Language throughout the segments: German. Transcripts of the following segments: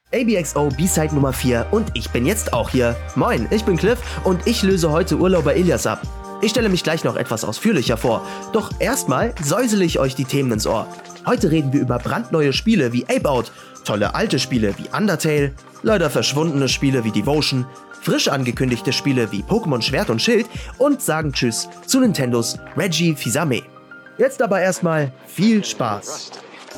ABXO B-Side Nummer 4 und ich bin jetzt auch hier. Moin, ich bin Cliff und ich löse heute Urlauber Ilias ab. Ich stelle mich gleich noch etwas ausführlicher vor, doch erstmal säusele ich euch die Themen ins Ohr. Heute reden wir über brandneue Spiele wie Ape Out, tolle alte Spiele wie Undertale, leider verschwundene Spiele wie Devotion, frisch angekündigte Spiele wie Pokémon Schwert und Schild und sagen Tschüss zu Nintendos Reggie Fils-Aimé. Jetzt aber erstmal viel Spaß.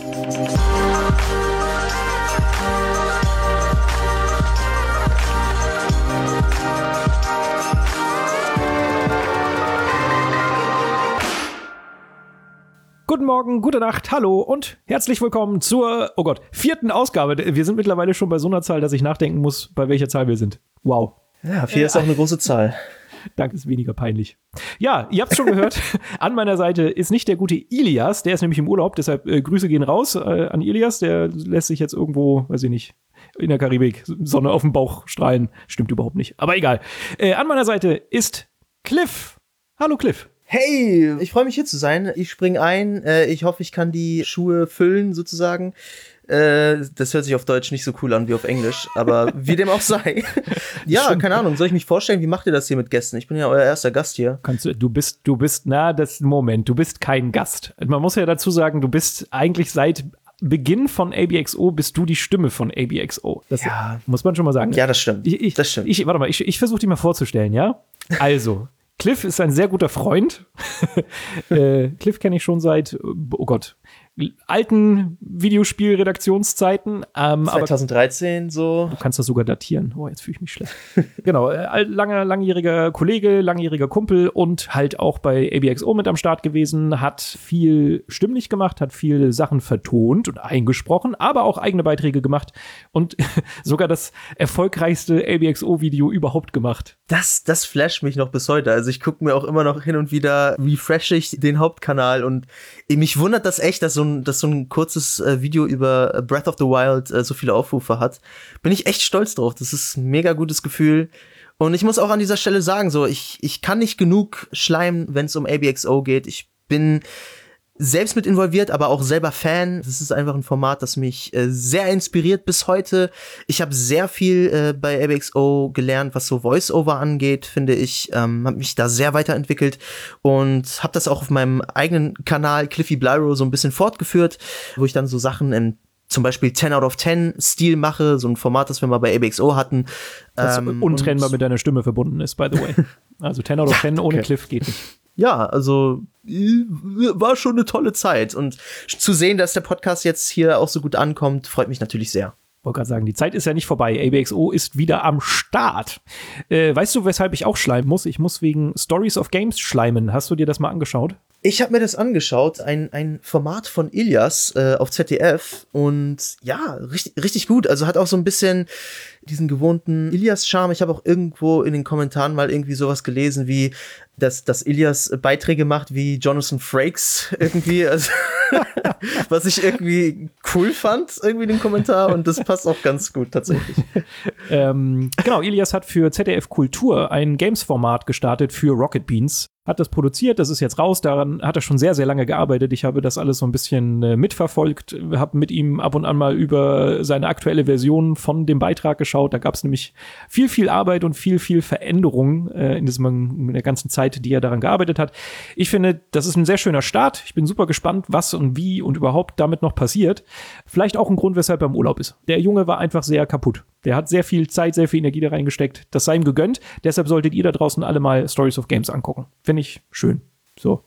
Guten Morgen, gute Nacht, hallo und herzlich willkommen zur, 4. Ausgabe. Wir sind mittlerweile schon bei so einer Zahl, dass ich nachdenken muss, bei welcher Zahl wir sind. Wow. Ja, 4 ist auch eine große Zahl. Danke, ist weniger peinlich. Ja, ihr habt es schon gehört, an meiner Seite ist nicht der gute Ilias, der ist nämlich im Urlaub, deshalb Grüße gehen raus an Ilias, der lässt sich jetzt irgendwo, weiß ich nicht, in der Karibik, Sonne auf dem Bauch strahlen. Stimmt überhaupt nicht, aber egal. An meiner Seite ist Cliff. Hallo Cliff. Hey, ich freue mich hier zu sein. Ich springe ein. Ich hoffe, ich kann die Schuhe füllen sozusagen. Das hört sich auf Deutsch nicht so cool an wie auf Englisch, aber wie dem auch sei. Ja, keine Ahnung. Soll ich mich vorstellen? Wie macht ihr das hier mit Gästen? Ich bin ja euer erster Gast hier. Du bist, du bist kein Gast. Man muss ja dazu sagen, du bist eigentlich seit Beginn von ABXO bist du die Stimme von ABXO. Das muss man schon mal sagen. Ja, das stimmt. Das stimmt. Warte mal, ich versuche dich mal vorzustellen, ja? Also, Cliff ist ein sehr guter Freund. Cliff kenne ich schon seit, alten Videospielredaktionszeiten. 2013 aber so. Du kannst das sogar datieren. Oh, jetzt fühle ich mich schlecht. Genau, langjähriger Kollege, langjähriger Kumpel und halt auch bei ABXO mit am Start gewesen, hat viel stimmlich gemacht, hat viele Sachen vertont und eingesprochen, aber auch eigene Beiträge gemacht und sogar das erfolgreichste ABXO-Video überhaupt gemacht. Das flasht mich noch bis heute. Also ich gucke mir auch immer noch hin und wieder, refresh ich den Hauptkanal und mich wundert das echt, dass so ein kurzes Video über Breath of the Wild so viele Aufrufe hat. Bin ich echt stolz drauf. Das ist ein mega gutes Gefühl. Und ich muss auch an dieser Stelle sagen, so ich kann nicht genug schleimen, wenn es um ABXO geht. Ich bin selbst mit involviert, aber auch selber Fan. Das ist einfach ein Format, das mich sehr inspiriert bis heute. Ich habe sehr viel bei ABXO gelernt, was so Voice-Over angeht, finde ich. Habe mich da sehr weiterentwickelt und habe das auch auf meinem eigenen Kanal Cliffy Blyro so ein bisschen fortgeführt, wo ich dann so Sachen in zum Beispiel 10 out of 10 Stil mache, so ein Format, das wir mal bei ABXO hatten. Das untrennbar mit deiner Stimme verbunden ist, by the way. Also 10 out of 10 ohne Cliff geht nicht. Ja, also war schon eine tolle Zeit. Und zu sehen, dass der Podcast jetzt hier auch so gut ankommt, freut mich natürlich sehr. Ich wollte gerade sagen, die Zeit ist ja nicht vorbei. ABXO ist wieder am Start. Weißt du, weshalb ich auch schleimen muss? Ich muss wegen Stories of Games schleimen. Hast du dir das mal angeschaut? Ich habe mir das angeschaut, ein Format von Ilias auf ZDF und ja, richtig gut. Also hat auch so ein bisschen diesen gewohnten Ilias-Charme. Ich habe auch irgendwo in den Kommentaren mal irgendwie sowas gelesen, wie dass Ilias Beiträge macht wie Jonathan Frakes irgendwie, also was ich irgendwie cool fand, irgendwie den Kommentar und das passt auch ganz gut tatsächlich. Genau, Ilias hat für ZDF Kultur ein Games-Format gestartet für Rocket Beans. Hat das produziert, das ist jetzt raus, daran hat er schon sehr, sehr lange gearbeitet. Ich habe das alles so ein bisschen mitverfolgt, habe mit ihm ab und an mal über seine aktuelle Version von dem Beitrag geschaut. Da gab es nämlich viel Arbeit und viel Veränderung in der ganzen Zeit, die er daran gearbeitet hat. Ich finde, das ist ein sehr schöner Start. Ich bin super gespannt, was und wie und überhaupt damit noch passiert. Vielleicht auch ein Grund, weshalb er im Urlaub ist. Der Junge war einfach sehr kaputt. Der hat sehr viel Zeit, sehr viel Energie da reingesteckt. Das sei ihm gegönnt. Deshalb solltet ihr da draußen alle mal Stories of Games angucken. Finde ich schön. So.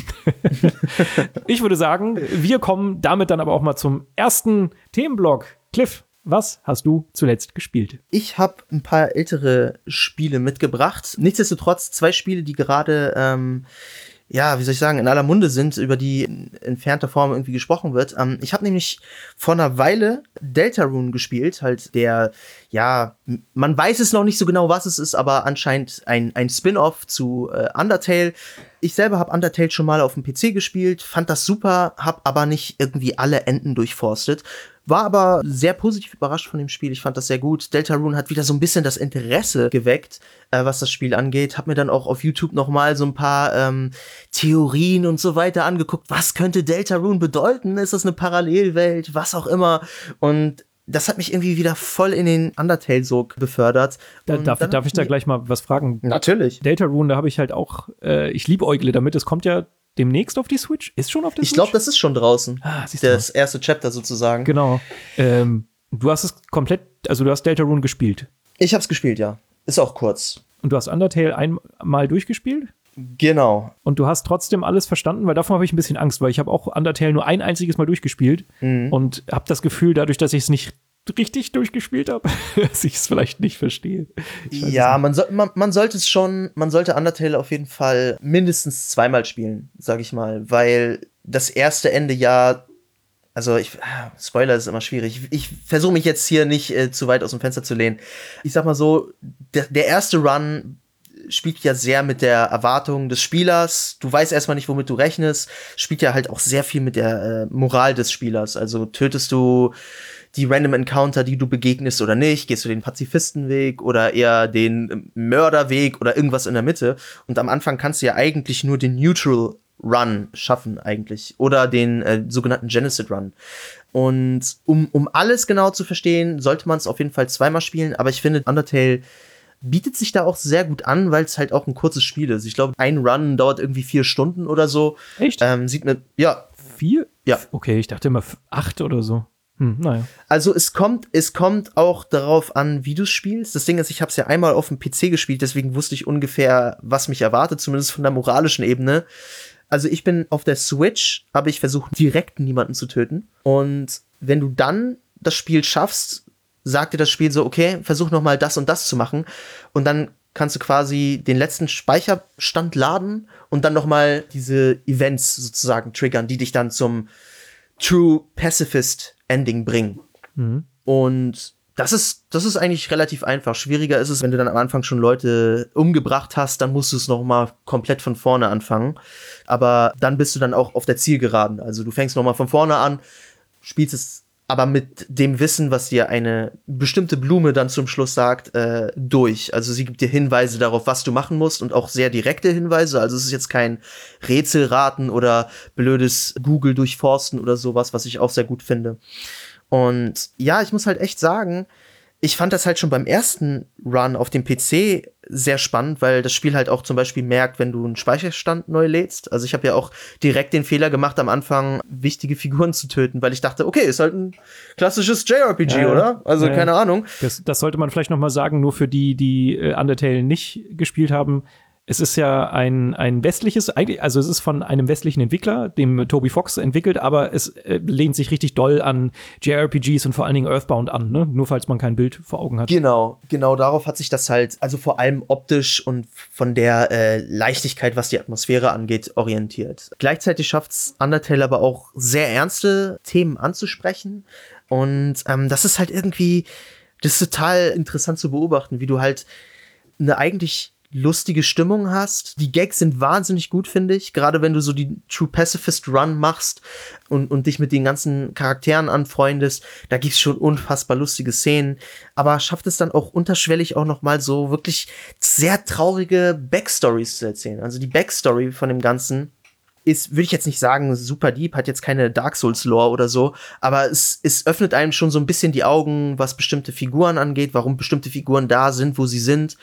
Ich würde sagen, wir kommen damit dann aber auch mal zum ersten Themenblock. Cliff, was hast du zuletzt gespielt? Ich habe ein paar ältere Spiele mitgebracht. Nichtsdestotrotz 2 Spiele, die gerade wie soll ich sagen, in aller Munde sind, über die in entfernter Form irgendwie gesprochen wird. Ich habe nämlich vor einer Weile Deltarune gespielt, halt man weiß es noch nicht so genau, was es ist, aber anscheinend ein Spin-off zu Undertale. Ich selber habe Undertale schon mal auf dem PC gespielt, fand das super, habe aber nicht irgendwie alle Enden durchforstet. War aber sehr positiv überrascht von dem Spiel. Ich fand das sehr gut. Deltarune hat wieder so ein bisschen das Interesse geweckt, was das Spiel angeht. Hab mir dann auch auf YouTube noch mal so ein paar Theorien und so weiter angeguckt. Was könnte Deltarune bedeuten? Ist das eine Parallelwelt? Was auch immer. Und das hat mich irgendwie wieder voll in den Undertale-Sog befördert. Darf ich da gleich mal was fragen? Natürlich. Deltarune, da habe ich halt auch, ich liebäugle damit, es kommt ja demnächst auf die Switch. Ist schon auf der Switch? Ich glaube, das ist schon draußen. Siehst du mal. Das erste Chapter sozusagen. Genau. Du hast es komplett, also du hast Deltarune gespielt. Ich hab's gespielt, ja. Ist auch kurz. Und du hast Undertale einmal durchgespielt? Genau. Und du hast trotzdem alles verstanden, weil davon habe ich ein bisschen Angst, weil ich habe auch Undertale nur ein einziges Mal durchgespielt und habe das Gefühl, dadurch, dass ich es nicht richtig durchgespielt habe, dass ich es vielleicht nicht verstehe. Ja, man sollte Undertale auf jeden Fall mindestens zweimal spielen, sag ich mal, weil das erste Ende ja, also Spoiler ist immer schwierig. Ich versuche mich jetzt hier nicht zu weit aus dem Fenster zu lehnen. Ich sag mal so, der erste Run spielt ja sehr mit der Erwartung des Spielers. Du weißt erstmal nicht, womit du rechnest. Spielt ja halt auch sehr viel mit der Moral des Spielers. Also tötest du die Random Encounter, die du begegnest oder nicht? Gehst du den Pazifistenweg oder eher den Mörderweg oder irgendwas in der Mitte? Und am Anfang kannst du ja eigentlich nur den Neutral Run schaffen eigentlich. Oder den sogenannten Genocide Run. Und um alles genau zu verstehen, sollte man es auf jeden Fall zweimal spielen. Aber ich finde, Undertale bietet sich da auch sehr gut an, weil es halt auch ein kurzes Spiel ist. Ich glaube, ein Run dauert irgendwie 4 Stunden oder so. Echt? Sieht man, ja. 4? Ja. Okay, ich dachte immer 8 oder so. Naja. Also es kommt auch darauf an, wie du spielst. Das Ding ist, ich habe es ja einmal auf dem PC gespielt, deswegen wusste ich ungefähr, was mich erwartet, zumindest von der moralischen Ebene. Also ich bin auf der Switch, habe ich versucht, direkt niemanden zu töten. Und wenn du dann das Spiel schaffst, sagt dir das Spiel so, okay, versuch noch mal das und das zu machen. Und dann kannst du quasi den letzten Speicherstand laden und dann noch mal diese Events sozusagen triggern, die dich dann zum True Pacifist Ending bringen. Und das ist eigentlich relativ einfach. Schwieriger ist es, wenn du dann am Anfang schon Leute umgebracht hast, dann musst du es noch mal komplett von vorne anfangen. Aber dann bist du dann auch auf der Zielgeraden. Also du fängst noch mal von vorne an, spielst es aber mit dem Wissen, was dir eine bestimmte Blume dann zum Schluss sagt, durch. Also sie gibt dir Hinweise darauf, was du machen musst und auch sehr direkte Hinweise. Also es ist jetzt kein Rätselraten oder blödes Google durchforsten oder sowas, was ich auch sehr gut finde. Und ja, ich muss halt echt sagen, ich fand das halt schon beim ersten Run auf dem PC sehr spannend, weil das Spiel halt auch zum Beispiel merkt, wenn du einen Speicherstand neu lädst. Also ich habe ja auch direkt den Fehler gemacht, am Anfang wichtige Figuren zu töten, weil ich dachte, okay, ist halt ein klassisches JRPG, oder? Also keine Ahnung. Das sollte man vielleicht noch mal sagen, nur für die Undertale nicht gespielt haben. Es ist ja ein westliches, also es ist von einem westlichen Entwickler, dem Toby Fox entwickelt, aber es lehnt sich richtig doll an JRPGs und vor allen Dingen Earthbound an, ne? Nur falls man kein Bild vor Augen hat. Genau darauf hat sich das halt, also vor allem optisch und von der Leichtigkeit, was die Atmosphäre angeht, orientiert. Gleichzeitig schafft's Undertale aber auch sehr ernste Themen anzusprechen und das ist halt irgendwie, das ist total interessant zu beobachten, wie du halt eine eigentlich lustige Stimmung hast. Die Gags sind wahnsinnig gut, finde ich. Gerade wenn du so die True Pacifist Run machst und dich mit den ganzen Charakteren anfreundest, da gibt's schon unfassbar lustige Szenen. Aber schafft es dann auch unterschwellig auch noch mal so wirklich sehr traurige Backstories zu erzählen. Also die Backstory von dem Ganzen ist, würde ich jetzt nicht sagen, super deep, hat jetzt keine Dark Souls Lore oder so, aber es öffnet einem schon so ein bisschen die Augen, was bestimmte Figuren angeht, warum bestimmte Figuren da sind, wo sie sind.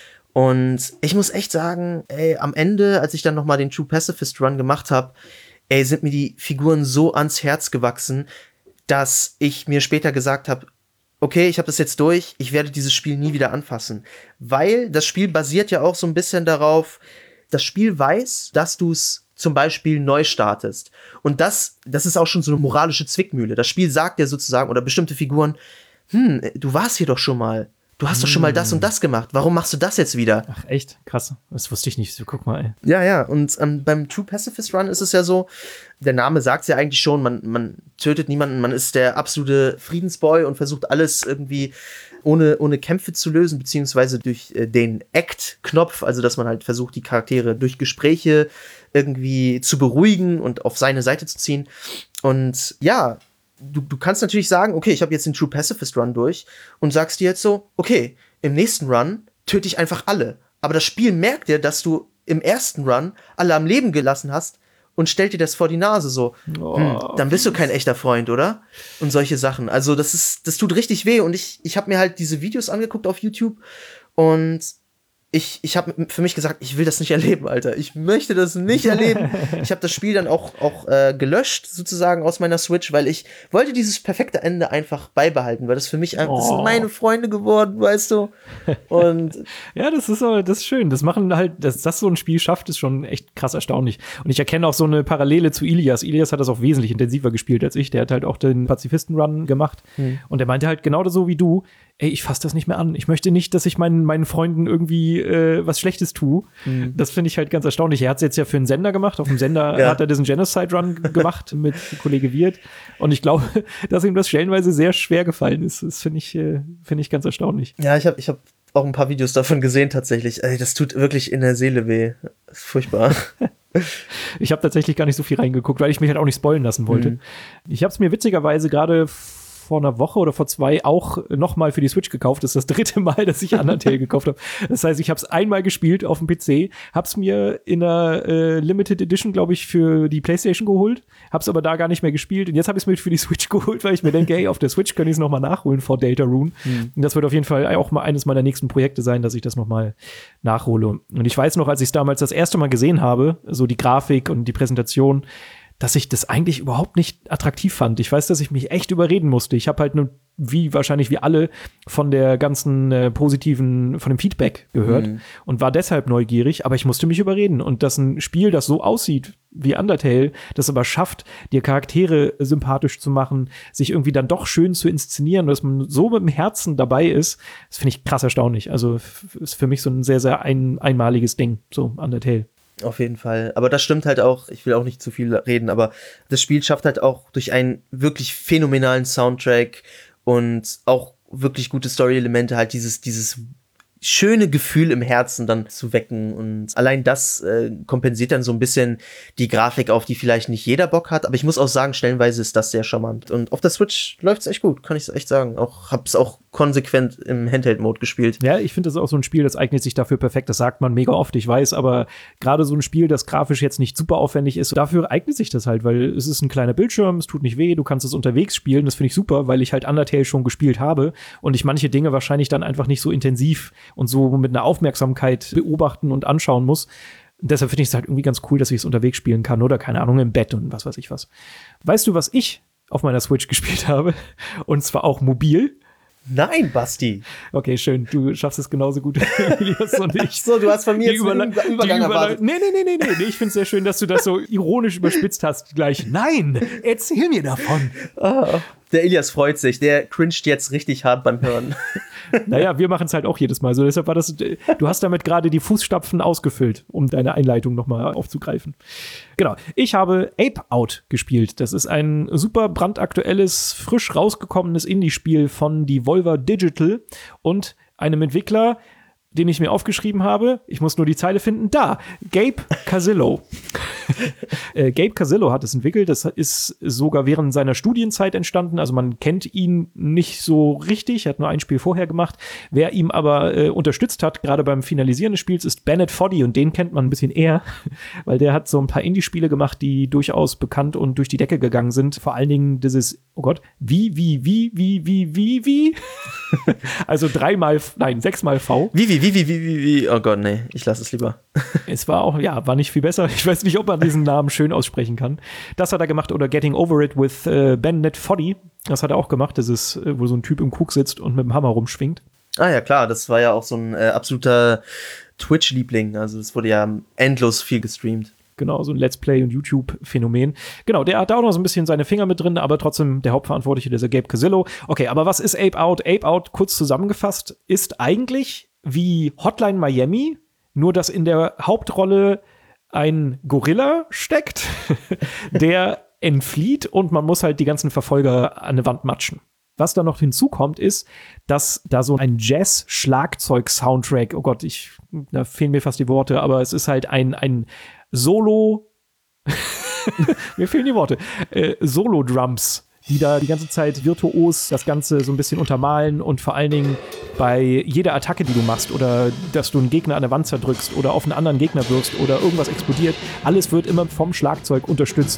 Und ich muss echt sagen, am Ende, als ich dann noch mal den True Pacifist Run gemacht habe, sind mir die Figuren so ans Herz gewachsen, dass ich mir später gesagt habe, okay, ich habe das jetzt durch, ich werde dieses Spiel nie wieder anfassen. Weil das Spiel basiert ja auch so ein bisschen darauf, das Spiel weiß, dass du es zum Beispiel neu startest. Und das ist auch schon so eine moralische Zwickmühle. Das Spiel sagt ja sozusagen, oder bestimmte Figuren, du warst hier doch schon mal. Du hast doch schon mal das und das gemacht. Warum machst du das jetzt wieder? Ach, echt? Krass. Das wusste ich nicht. So, guck mal, ey. Ja. Und beim True Pacifist Run ist es ja so, der Name sagt es ja eigentlich schon, man tötet niemanden, man ist der absolute Friedensboy und versucht alles irgendwie ohne Kämpfe zu lösen, beziehungsweise durch den Act-Knopf, also dass man halt versucht, die Charaktere durch Gespräche irgendwie zu beruhigen und auf seine Seite zu ziehen. Und ja, du kannst natürlich sagen, okay, ich habe jetzt den True Pacifist Run durch und sagst dir jetzt so, okay, im nächsten Run töte ich einfach alle. Aber das Spiel merkt dir, dass du im ersten Run alle am Leben gelassen hast und stellt dir das vor die Nase so. Dann bist du kein echter Freund, oder? Und solche Sachen. Also das tut richtig weh. Und ich habe mir halt diese Videos angeguckt auf YouTube und ich habe für mich gesagt, ich will das nicht erleben, Alter. Ich möchte das nicht erleben. Ich habe das Spiel dann auch gelöscht, sozusagen, aus meiner Switch, weil ich wollte dieses perfekte Ende einfach beibehalten, weil das für mich einfach, das sind meine Freunde geworden, weißt du? Und ja, das ist schön. Das machen halt, dass das so ein Spiel schafft, ist schon echt krass erstaunlich. Und ich erkenne auch so eine Parallele zu Ilias. Ilias hat das auch wesentlich intensiver gespielt als ich. Der hat halt auch den Pazifisten-Run gemacht. Und der meinte halt genau so wie du, ey, ich fasse das nicht mehr an. Ich möchte nicht, dass ich meinen Freunden irgendwie was Schlechtes tue. Das finde ich halt ganz erstaunlich. Er hat es jetzt ja für einen Sender gemacht. Auf dem Sender hat er diesen Genocide-Run gemacht mit Kollege Wirth. Und ich glaube, dass ihm das stellenweise sehr schwer gefallen ist. Das finde ich ganz erstaunlich. Ja, ich hab auch ein paar Videos davon gesehen tatsächlich. Ey, das tut wirklich in der Seele weh. Das ist furchtbar. Ich habe tatsächlich gar nicht so viel reingeguckt, weil ich mich halt auch nicht spoilen lassen wollte. Ich habe es mir witzigerweise gerade vor einer Woche oder vor 2 auch nochmal für die Switch gekauft. Das ist das 3. Mal, dass ich Undertale gekauft habe. Das heißt, ich habe es einmal gespielt auf dem PC, habe es mir in einer Limited Edition, glaube ich, für die PlayStation geholt, habe es aber da gar nicht mehr gespielt. Und jetzt habe ich es mir für die Switch geholt, weil ich mir denke, ey, auf der Switch kann ich es nochmal nachholen vor Deltarune. Und das wird auf jeden Fall auch mal eines meiner nächsten Projekte sein, dass ich das nochmal nachhole. Und ich weiß noch, als ich es damals das erste Mal gesehen habe, so die Grafik und die Präsentation, dass ich das eigentlich überhaupt nicht attraktiv fand. Ich weiß, dass ich mich echt überreden musste. Ich habe halt wahrscheinlich wie alle von der ganzen von dem Feedback gehört und war deshalb neugierig, aber ich musste mich überreden. Und dass ein Spiel, das so aussieht wie Undertale, das aber schafft, dir Charaktere sympathisch zu machen, sich irgendwie dann doch schön zu inszenieren, dass man so mit dem Herzen dabei ist, das finde ich krass erstaunlich. Also ist für mich so ein sehr, sehr einmaliges Ding, so Undertale. Auf jeden Fall. Aber das stimmt halt auch, ich will auch nicht zu viel reden, aber das Spiel schafft halt auch durch einen wirklich phänomenalen Soundtrack und auch wirklich gute Story-Elemente halt dieses schöne Gefühl im Herzen dann zu wecken. Und allein das kompensiert dann so ein bisschen die Grafik, auf die vielleicht nicht jeder Bock hat. Aber ich muss auch sagen, stellenweise ist das sehr charmant. Und auf der Switch läuft's echt gut, kann ich echt sagen. Hab's auch konsequent im Handheld-Mode gespielt. Ja, ich finde das auch so ein Spiel, das eignet sich dafür perfekt. Das sagt man mega oft, ich weiß. Aber gerade so ein Spiel, das grafisch jetzt nicht super aufwendig ist, dafür eignet sich das halt, weil es ist ein kleiner Bildschirm, es tut nicht weh, du kannst es unterwegs spielen. Das finde ich super, weil ich halt Undertale schon gespielt habe und ich manche Dinge wahrscheinlich dann einfach nicht so intensiv und so mit einer Aufmerksamkeit beobachten und anschauen muss. Und deshalb finde ich es halt irgendwie ganz cool, dass ich es unterwegs spielen kann oder, keine Ahnung, im Bett und was weiß ich was. Weißt du, was ich auf meiner Switch gespielt habe? Und zwar auch mobil. Nein, Basti. Okay, schön. Du schaffst es genauso gut wie Elias und ich. Ach so, du hast von mir jetzt einen Übergang erwartet. Nee. Ich finde es sehr schön, dass du das so ironisch überspitzt hast gleich. Nein, erzähl mir davon. Der Elias freut sich. Der cringet jetzt richtig hart beim Hören. Naja, wir machen es halt auch jedes Mal. So, deshalb war das, du hast damit gerade die Fußstapfen ausgefüllt, um deine Einleitung nochmal aufzugreifen. Genau. Ich habe Ape Out gespielt. Das ist ein super brandaktuelles, frisch rausgekommenes Indie-Spiel von Devolver Digital und einem Entwickler, den ich mir aufgeschrieben habe. Ich muss nur die Zeile finden. Da, Gabe Casillo. Gabe Casillo hat es entwickelt. Das ist sogar während seiner Studienzeit entstanden. Also man kennt ihn nicht so richtig. Er hat nur ein Spiel vorher gemacht. Wer ihm aber unterstützt hat, gerade beim Finalisieren des Spiels, ist Bennett Foddy. Und den kennt man ein bisschen eher, weil der hat so ein paar Indie-Spiele gemacht, die durchaus bekannt und durch die Decke gegangen sind. Vor allen Dingen dieses, oh Gott, wie? Also 6-mal V. Wie? Oh Gott, nee, ich lasse es lieber. Es war auch, ja, war nicht viel besser. Ich weiß nicht, ob man diesen Namen schön aussprechen kann. Das hat er gemacht, oder Getting Over It with Bennett Foddy. Das hat er auch gemacht. Das ist, wo so ein Typ im Krug sitzt und mit dem Hammer rumschwingt. Ah ja, klar, das war ja auch so ein absoluter Twitch-Liebling. Also das wurde ja endlos viel gestreamt. Genau, so ein Let's Play- und YouTube-Phänomen. Genau, der hat da auch noch so ein bisschen seine Finger mit drin, aber trotzdem der Hauptverantwortliche, dieser Gabe Casillo. Okay, aber was ist Ape Out? Ape Out, kurz zusammengefasst, ist eigentlich wie Hotline Miami, nur dass in der Hauptrolle ein Gorilla steckt, der entflieht und man muss halt die ganzen Verfolger an eine Wand matschen. Was da noch hinzukommt, ist, dass da so ein Jazz-Schlagzeug-Soundtrack, oh Gott, da fehlen mir fast die Worte, aber es ist halt ein Solo, mir fehlen die Worte, Solo-Drums die da die ganze Zeit virtuos das Ganze so ein bisschen untermalen und vor allen Dingen bei jeder Attacke, die du machst oder dass du einen Gegner an der Wand zerdrückst oder auf einen anderen Gegner wirfst oder irgendwas explodiert, alles wird immer vom Schlagzeug unterstützt.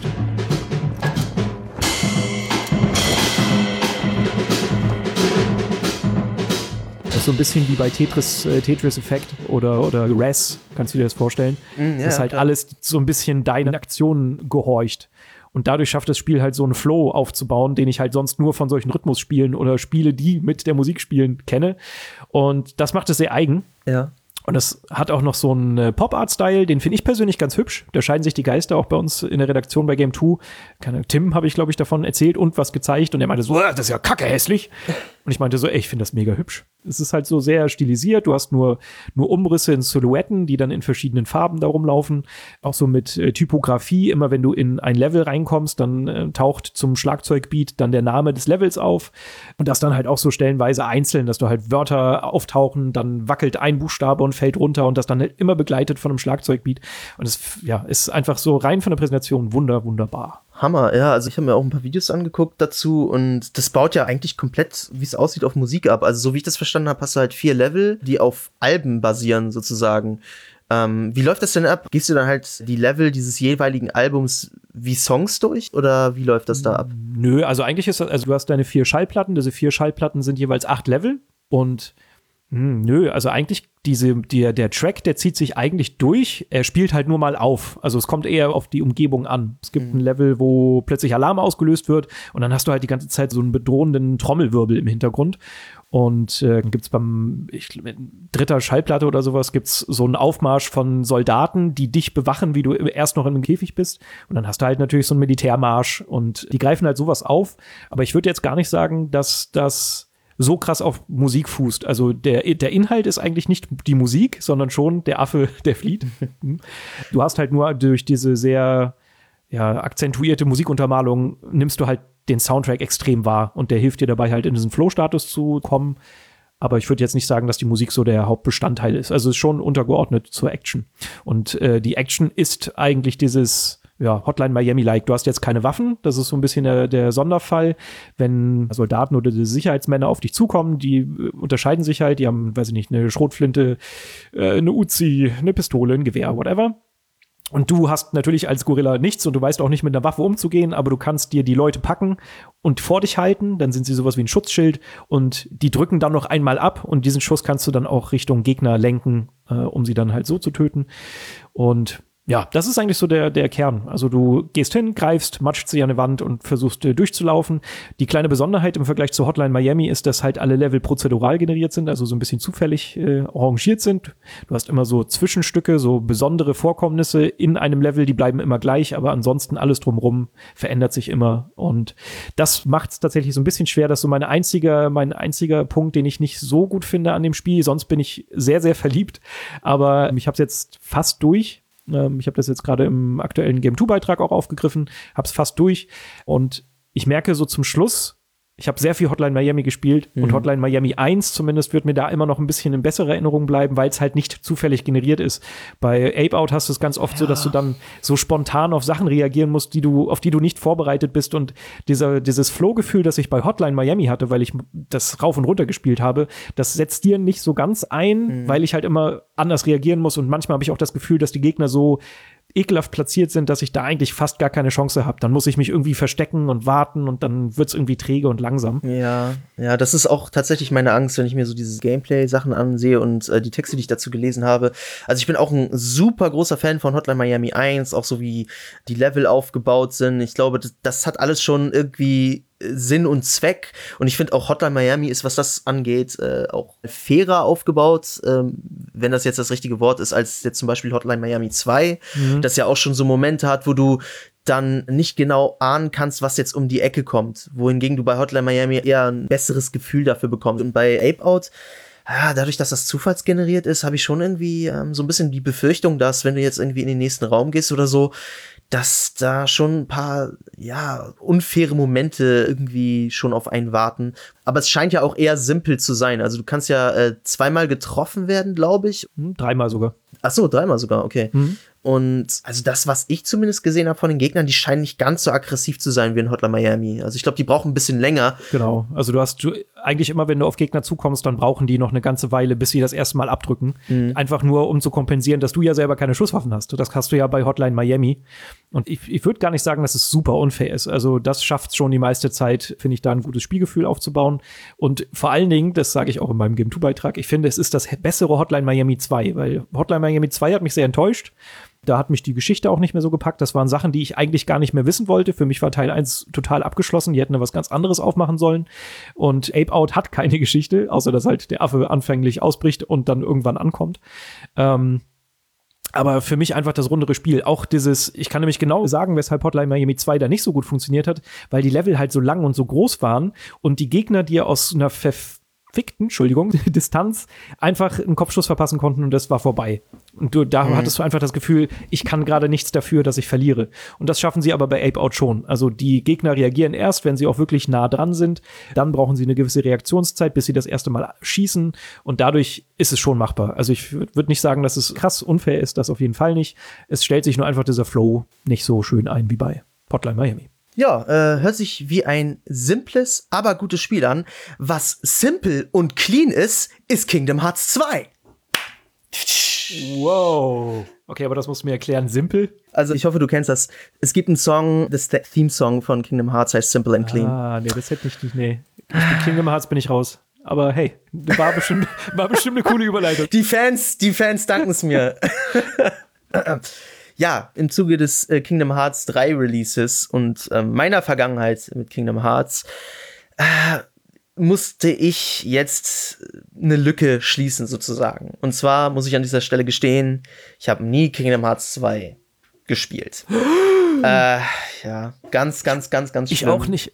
Das ist so ein bisschen wie bei Tetris Effect oder Res, kannst du dir das vorstellen? Ja, dass halt alles so ein bisschen deinen Aktionen gehorcht. Und dadurch schafft das Spiel halt so einen Flow aufzubauen, den ich halt sonst nur von solchen Rhythmusspielen oder Spiele, die mit der Musik spielen, kenne. Und das macht es sehr eigen. Ja. Und das hat auch noch so einen Pop-Art-Style, den finde ich persönlich ganz hübsch. Da scheiden sich die Geister auch bei uns in der Redaktion bei Game 2. Tim habe ich, glaube ich, davon erzählt und was gezeigt. Und er meinte so, das ist ja kacke hässlich. Und ich meinte so, ich finde das mega hübsch. Es ist halt so sehr stilisiert. Du hast nur Umrisse in Silhouetten, die dann in verschiedenen Farben da rumlaufen. Auch so mit Typografie. Immer wenn du in ein Level reinkommst, dann taucht zum Schlagzeugbeat dann der Name des Levels auf. Und das dann halt auch so stellenweise einzeln, dass du halt Wörter auftauchen, dann wackelt ein Buchstabe und fällt runter und das dann halt immer begleitet von einem Schlagzeugbeat. Und es ist einfach so rein von der Präsentation wunderbar. Hammer, ja, also ich habe mir auch ein paar Videos angeguckt dazu und das baut ja eigentlich komplett, wie es aussieht, auf Musik ab. Also so wie ich das verstanden habe, hast du halt 4 Level, die auf Alben basieren sozusagen. Wie läuft das denn ab? Gehst du dann halt die Level dieses jeweiligen Albums wie Songs durch oder wie läuft das da ab? Nö, also eigentlich ist das, also du hast deine 4 Schallplatten, diese 4 Schallplatten sind jeweils 8 Level und also eigentlich der Track, der zieht sich eigentlich durch. Er spielt halt nur mal auf. Also es kommt eher auf die Umgebung an. Es gibt ein Level, wo plötzlich Alarm ausgelöst wird und dann hast du halt die ganze Zeit so einen bedrohenden Trommelwirbel im Hintergrund. Und gibt's beim 3. Schallplatte oder sowas, gibt's so einen Aufmarsch von Soldaten, die dich bewachen, wie du erst noch in einem Käfig bist. Und dann hast du halt natürlich so einen Militärmarsch und die greifen halt sowas auf. Aber ich würde jetzt gar nicht sagen, dass das so krass auf Musik fußt. Also der Inhalt ist eigentlich nicht die Musik, sondern schon der Affe, der flieht. Du hast halt nur durch diese sehr akzentuierte Musikuntermalung nimmst du halt den Soundtrack extrem wahr und der hilft dir dabei halt in diesen Flow-Status zu kommen. Aber ich würde jetzt nicht sagen, dass die Musik so der Hauptbestandteil ist. Also es ist schon untergeordnet zur Action. Und die Action ist eigentlich dieses Hotline Miami-like. Du hast jetzt keine Waffen, das ist so ein bisschen der Sonderfall. Wenn Soldaten oder die Sicherheitsmänner auf dich zukommen, die unterscheiden sich halt, die haben, weiß ich nicht, eine Schrotflinte, eine Uzi, eine Pistole, ein Gewehr, whatever. Und du hast natürlich als Gorilla nichts und du weißt auch nicht mit einer Waffe umzugehen, aber du kannst dir die Leute packen und vor dich halten, dann sind sie sowas wie ein Schutzschild und die drücken dann noch einmal ab und diesen Schuss kannst du dann auch Richtung Gegner lenken, um sie dann halt so zu töten. Und ja, das ist eigentlich so der Kern. Also du gehst hin, greifst, matscht sie an die Wand und versuchst durchzulaufen. Die kleine Besonderheit im Vergleich zu Hotline Miami ist, dass halt alle Level prozedural generiert sind, also so ein bisschen zufällig arrangiert sind. Du hast immer so Zwischenstücke, so besondere Vorkommnisse in einem Level, die bleiben immer gleich, aber ansonsten alles drumherum verändert sich immer. Und das macht es tatsächlich so ein bisschen schwer. Das ist so mein einziger Punkt, den ich nicht so gut finde an dem Spiel. Sonst bin ich sehr, sehr verliebt. Aber ich habe es jetzt fast durch. Ich habe das jetzt gerade im aktuellen Game 2-Beitrag auch aufgegriffen, hab's fast durch und ich merke so zum Schluss, ich habe sehr viel Hotline Miami gespielt und Hotline Miami 1 zumindest wird mir da immer noch ein bisschen in bessere Erinnerung bleiben, weil es halt nicht zufällig generiert ist. Bei Ape Out hast du es ganz oft so, dass du dann so spontan auf Sachen reagieren musst, auf die du nicht vorbereitet bist und dieses Flow-Gefühl, das ich bei Hotline Miami hatte, weil ich das rauf und runter gespielt habe, das setzt dir nicht so ganz ein, weil ich halt immer anders reagieren muss und manchmal habe ich auch das Gefühl, dass die Gegner so ekelhaft platziert sind, dass ich da eigentlich fast gar keine Chance habe. Dann muss ich mich irgendwie verstecken und warten und dann wird's irgendwie träge und langsam. Ja, das ist auch tatsächlich meine Angst, wenn ich mir so diese Gameplay-Sachen ansehe und die Texte, die ich dazu gelesen habe. Also ich bin auch ein super großer Fan von Hotline Miami 1, auch so wie die Level aufgebaut sind. Ich glaube, das hat alles schon irgendwie Sinn und Zweck. Und ich finde auch Hotline Miami ist, was das angeht, auch fairer aufgebaut, wenn das jetzt das richtige Wort ist, als jetzt zum Beispiel Hotline Miami 2, das ja auch schon so Momente hat, wo du dann nicht genau ahnen kannst, was jetzt um die Ecke kommt. Wohingegen du bei Hotline Miami eher ein besseres Gefühl dafür bekommst. Und bei Ape Out, dadurch, dass das zufallsgeneriert ist, habe ich schon irgendwie so ein bisschen die Befürchtung, dass wenn du jetzt irgendwie in den nächsten Raum gehst oder so, dass da schon ein paar, unfaire Momente irgendwie schon auf einen warten. Aber es scheint ja auch eher simpel zu sein. Also du kannst ja 2-mal getroffen werden, glaube ich. 3-mal sogar. Ach so, 3-mal sogar, okay. Und also das, was ich zumindest gesehen habe von den Gegnern, die scheinen nicht ganz so aggressiv zu sein wie in Hotline Miami. Also ich glaube, die brauchen ein bisschen länger. Genau, also du eigentlich immer, wenn du auf Gegner zukommst, dann brauchen die noch eine ganze Weile, bis sie das erste Mal abdrücken. Einfach nur, um zu kompensieren, dass du ja selber keine Schusswaffen hast. Das hast du ja bei Hotline Miami. Und ich würde gar nicht sagen, dass es super unfair ist. Also das schafft schon die meiste Zeit, finde ich, da ein gutes Spielgefühl aufzubauen. Und vor allen Dingen, das sage ich auch in meinem Game 2-Beitrag, ich finde, es ist das bessere Hotline Miami 2, weil Hotline Miami 2 hat mich sehr enttäuscht. Da hat mich die Geschichte auch nicht mehr so gepackt. Das waren Sachen, die ich eigentlich gar nicht mehr wissen wollte. Für mich war Teil 1 total abgeschlossen. Die hätten da was ganz anderes aufmachen sollen. Und Ape Out hat keine Geschichte, außer dass halt der Affe anfänglich ausbricht und dann irgendwann ankommt. Aber für mich einfach das rundere Spiel. Auch ich kann nämlich genau sagen, weshalb Hotline Miami 2 da nicht so gut funktioniert hat, weil die Level halt so lang und so groß waren und die Gegner dir aus einer Distanz einfach einen Kopfschuss verpassen konnten und das war vorbei. Und hattest du einfach das Gefühl, ich kann gerade nichts dafür, dass ich verliere. Und das schaffen sie aber bei Ape Out schon. Also die Gegner reagieren erst, wenn sie auch wirklich nah dran sind. Dann brauchen sie eine gewisse Reaktionszeit, bis sie das erste Mal schießen. Und dadurch ist es schon machbar. Also ich würde nicht sagen, dass es krass unfair ist, das auf jeden Fall nicht. Es stellt sich nur einfach dieser Flow nicht so schön ein wie bei Hotline Miami. Ja, hört sich wie ein simples, aber gutes Spiel an. Was simpel und clean ist Kingdom Hearts 2. Wow. Okay, aber das musst du mir erklären. Simpel? Also ich hoffe, du kennst das. Es gibt einen Song, das Theme-Song von Kingdom Hearts heißt Simple and Clean. Ah, nee, das hätte ich nicht, nee. Mit Kingdom Hearts bin ich raus. Aber hey, war bestimmt eine coole Überleitung. Die Fans danken es mir. Ja, im Zuge des Kingdom Hearts 3 Releases und meiner Vergangenheit mit Kingdom Hearts musste ich jetzt eine Lücke schließen sozusagen. Und zwar muss ich an dieser Stelle gestehen, ich habe nie Kingdom Hearts 2 gespielt. Ja, ganz schlimm. Ich auch nicht.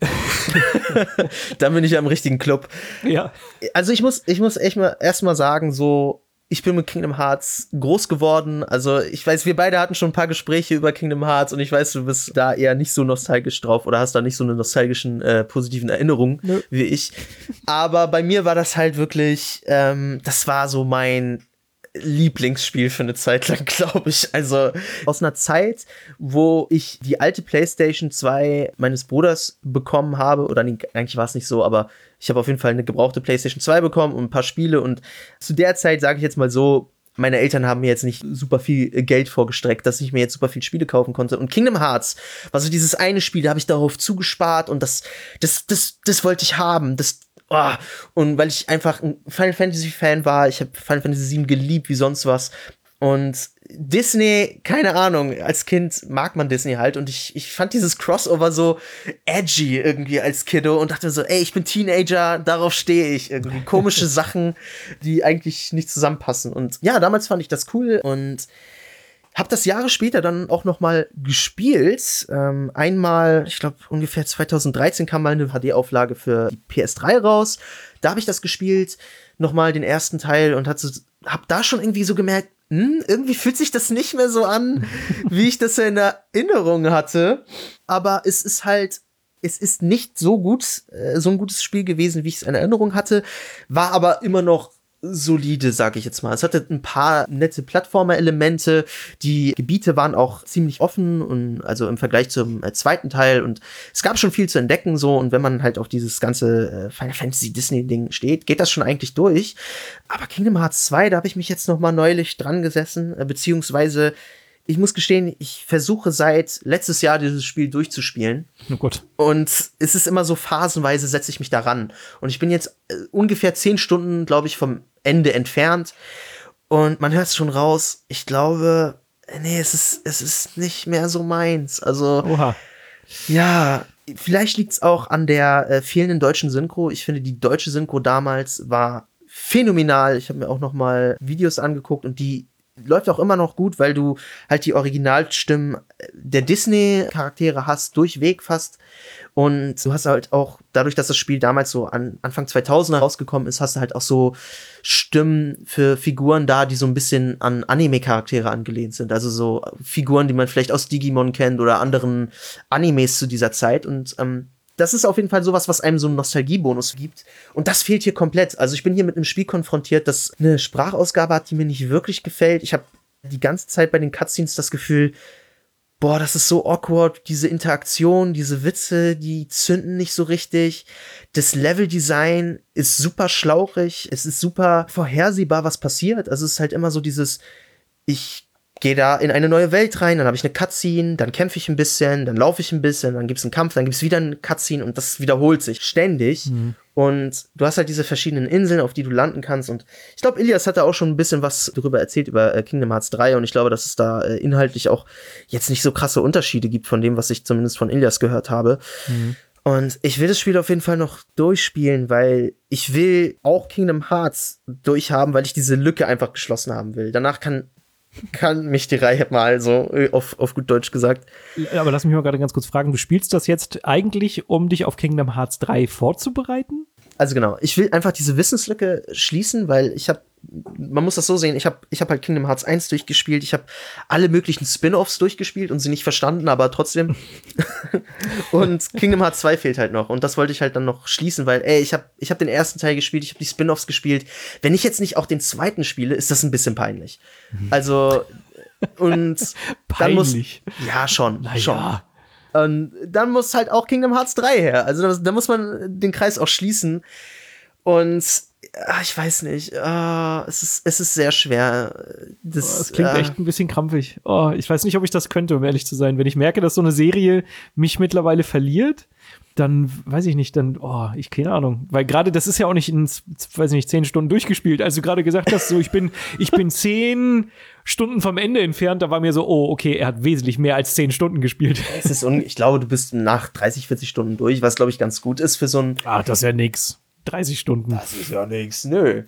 Dann bin ich ja im richtigen Club. Ja. Also ich muss echt mal erstmal sagen, so, ich bin mit Kingdom Hearts groß geworden. Also ich weiß, wir beide hatten schon ein paar Gespräche über Kingdom Hearts und ich weiß, du bist da eher nicht so nostalgisch drauf oder hast da nicht so eine nostalgischen, positiven Erinnerungen wie ich. Aber bei mir war das halt wirklich, das war so mein Lieblingsspiel für eine Zeit lang, glaube ich. Also aus einer Zeit, wo ich die alte PlayStation 2 meines Bruders bekommen habe, oder nee, eigentlich war es nicht so, aber ich habe auf jeden Fall eine gebrauchte PlayStation 2 bekommen und ein paar Spiele und zu der Zeit, sage ich jetzt mal so, meine Eltern haben mir jetzt nicht super viel Geld vorgestreckt, dass ich mir jetzt super viel Spiele kaufen konnte. Und Kingdom Hearts war so dieses eine Spiel, da habe ich darauf zugespart und das wollte ich haben. Und weil ich einfach ein Final Fantasy Fan war, ich habe Final Fantasy 7 geliebt wie sonst was. Und Disney, keine Ahnung, als Kind mag man Disney halt und ich fand dieses Crossover so edgy irgendwie als Kiddo und dachte so, ey, ich bin Teenager, darauf stehe ich. Irgendwie komische Sachen, die eigentlich nicht zusammenpassen. Und ja, damals fand ich das cool und hab das Jahre später dann auch noch mal gespielt. Einmal, ich glaube ungefähr 2013 kam mal eine HD-Auflage für die PS3 raus. Da habe ich das gespielt, noch mal den ersten Teil und hab da schon irgendwie so gemerkt, irgendwie fühlt sich das nicht mehr so an, wie ich das in Erinnerung hatte. Aber es ist nicht so gut, so ein gutes Spiel gewesen, wie ich es in Erinnerung hatte, war aber immer noch solide, sag ich jetzt mal. Es hatte ein paar nette Plattformer-Elemente. Die Gebiete waren auch ziemlich offen und also im Vergleich zum zweiten Teil und es gab schon viel zu entdecken so und wenn man halt auf dieses ganze Final Fantasy Disney Ding steht, geht das schon eigentlich durch. Aber Kingdom Hearts 2, da habe ich mich jetzt noch mal neulich dran gesessen, beziehungsweise ich muss gestehen, ich versuche seit letztes Jahr dieses Spiel durchzuspielen. Oh Gott. Und es ist immer so phasenweise setze ich mich daran. Und ich bin jetzt ungefähr 10 Stunden, glaube ich, vom Ende entfernt. Und man hört es schon raus. Ich glaube, nee, es ist nicht mehr so meins. Also, oha. Ja, vielleicht liegt es auch an der fehlenden deutschen Synchro. Ich finde, die deutsche Synchro damals war phänomenal. Ich habe mir auch noch mal Videos angeguckt und die läuft auch immer noch gut, weil du halt die Originalstimmen der Disney-Charaktere hast, durchweg fast. Und du hast halt auch, dadurch, dass das Spiel damals so Anfang 2000er rausgekommen ist, hast du halt auch so Stimmen für Figuren da, die so ein bisschen an Anime-Charaktere angelehnt sind. Also so Figuren, die man vielleicht aus Digimon kennt oder anderen Animes zu dieser Zeit. Und das ist auf jeden Fall sowas, was einem so einen Nostalgiebonus gibt. Und das fehlt hier komplett. Also ich bin hier mit einem Spiel konfrontiert, das eine Sprachausgabe hat, die mir nicht wirklich gefällt. Ich habe die ganze Zeit bei den Cutscenes das Gefühl, boah, das ist so awkward, diese Interaktion, diese Witze, die zünden nicht so richtig. Das Leveldesign ist super schlauchig, es ist super vorhersehbar, was passiert. Also es ist halt immer so dieses, ich gehe da in eine neue Welt rein, dann habe ich eine Cutscene, dann kämpfe ich ein bisschen, dann laufe ich ein bisschen, dann gibt's einen Kampf, dann gibt's wieder eine Cutscene und das wiederholt sich ständig. Und du hast halt diese verschiedenen Inseln, auf die du landen kannst. Und ich glaube, Ilias hat da auch schon ein bisschen was darüber erzählt, über Kingdom Hearts 3. Und ich glaube, dass es da inhaltlich auch jetzt nicht so krasse Unterschiede gibt von dem, was ich zumindest von Ilias gehört habe. Und ich will das Spiel auf jeden Fall noch durchspielen, weil ich will auch Kingdom Hearts durchhaben, weil ich diese Lücke einfach geschlossen haben will. Danach kann mich die Reihe mal so auf gut Deutsch gesagt. Aber lass mich mal gerade ganz kurz fragen, du spielst das jetzt eigentlich, um dich auf Kingdom Hearts 3 vorzubereiten? Also genau, ich will einfach diese Wissenslücke schließen, weil man muss das so sehen, ich hab halt Kingdom Hearts 1 durchgespielt, ich habe alle möglichen Spin-Offs durchgespielt und sie nicht verstanden, aber trotzdem. Und Kingdom Hearts 2 fehlt halt noch und das wollte ich halt dann noch schließen, weil ich hab den ersten Teil gespielt, ich habe die Spin-Offs gespielt. Wenn ich jetzt nicht auch den zweiten spiele, ist das ein bisschen peinlich. Also und peinlich. Dann muss ja schon. Und dann muss halt auch Kingdom Hearts 3 her. Also da muss man den Kreis auch schließen. Und ich weiß nicht, es ist sehr schwer. Das klingt echt ein bisschen krampfig. Ich weiß nicht, ob ich das könnte, um ehrlich zu sein. Wenn ich merke, dass so eine Serie mich mittlerweile verliert, dann weiß ich nicht, ich keine Ahnung. Weil gerade das ist ja auch nicht in, 10 Stunden durchgespielt. Als du gerade gesagt hast, so ich bin 10 Stunden vom Ende entfernt, da war mir so, okay, er hat wesentlich mehr als 10 Stunden gespielt. Ich glaube, du bist nach 30, 40 Stunden durch, was, glaube ich, ganz gut ist für so ein... Das ist ja nix. 30 Stunden. Das ist ja nix, nö.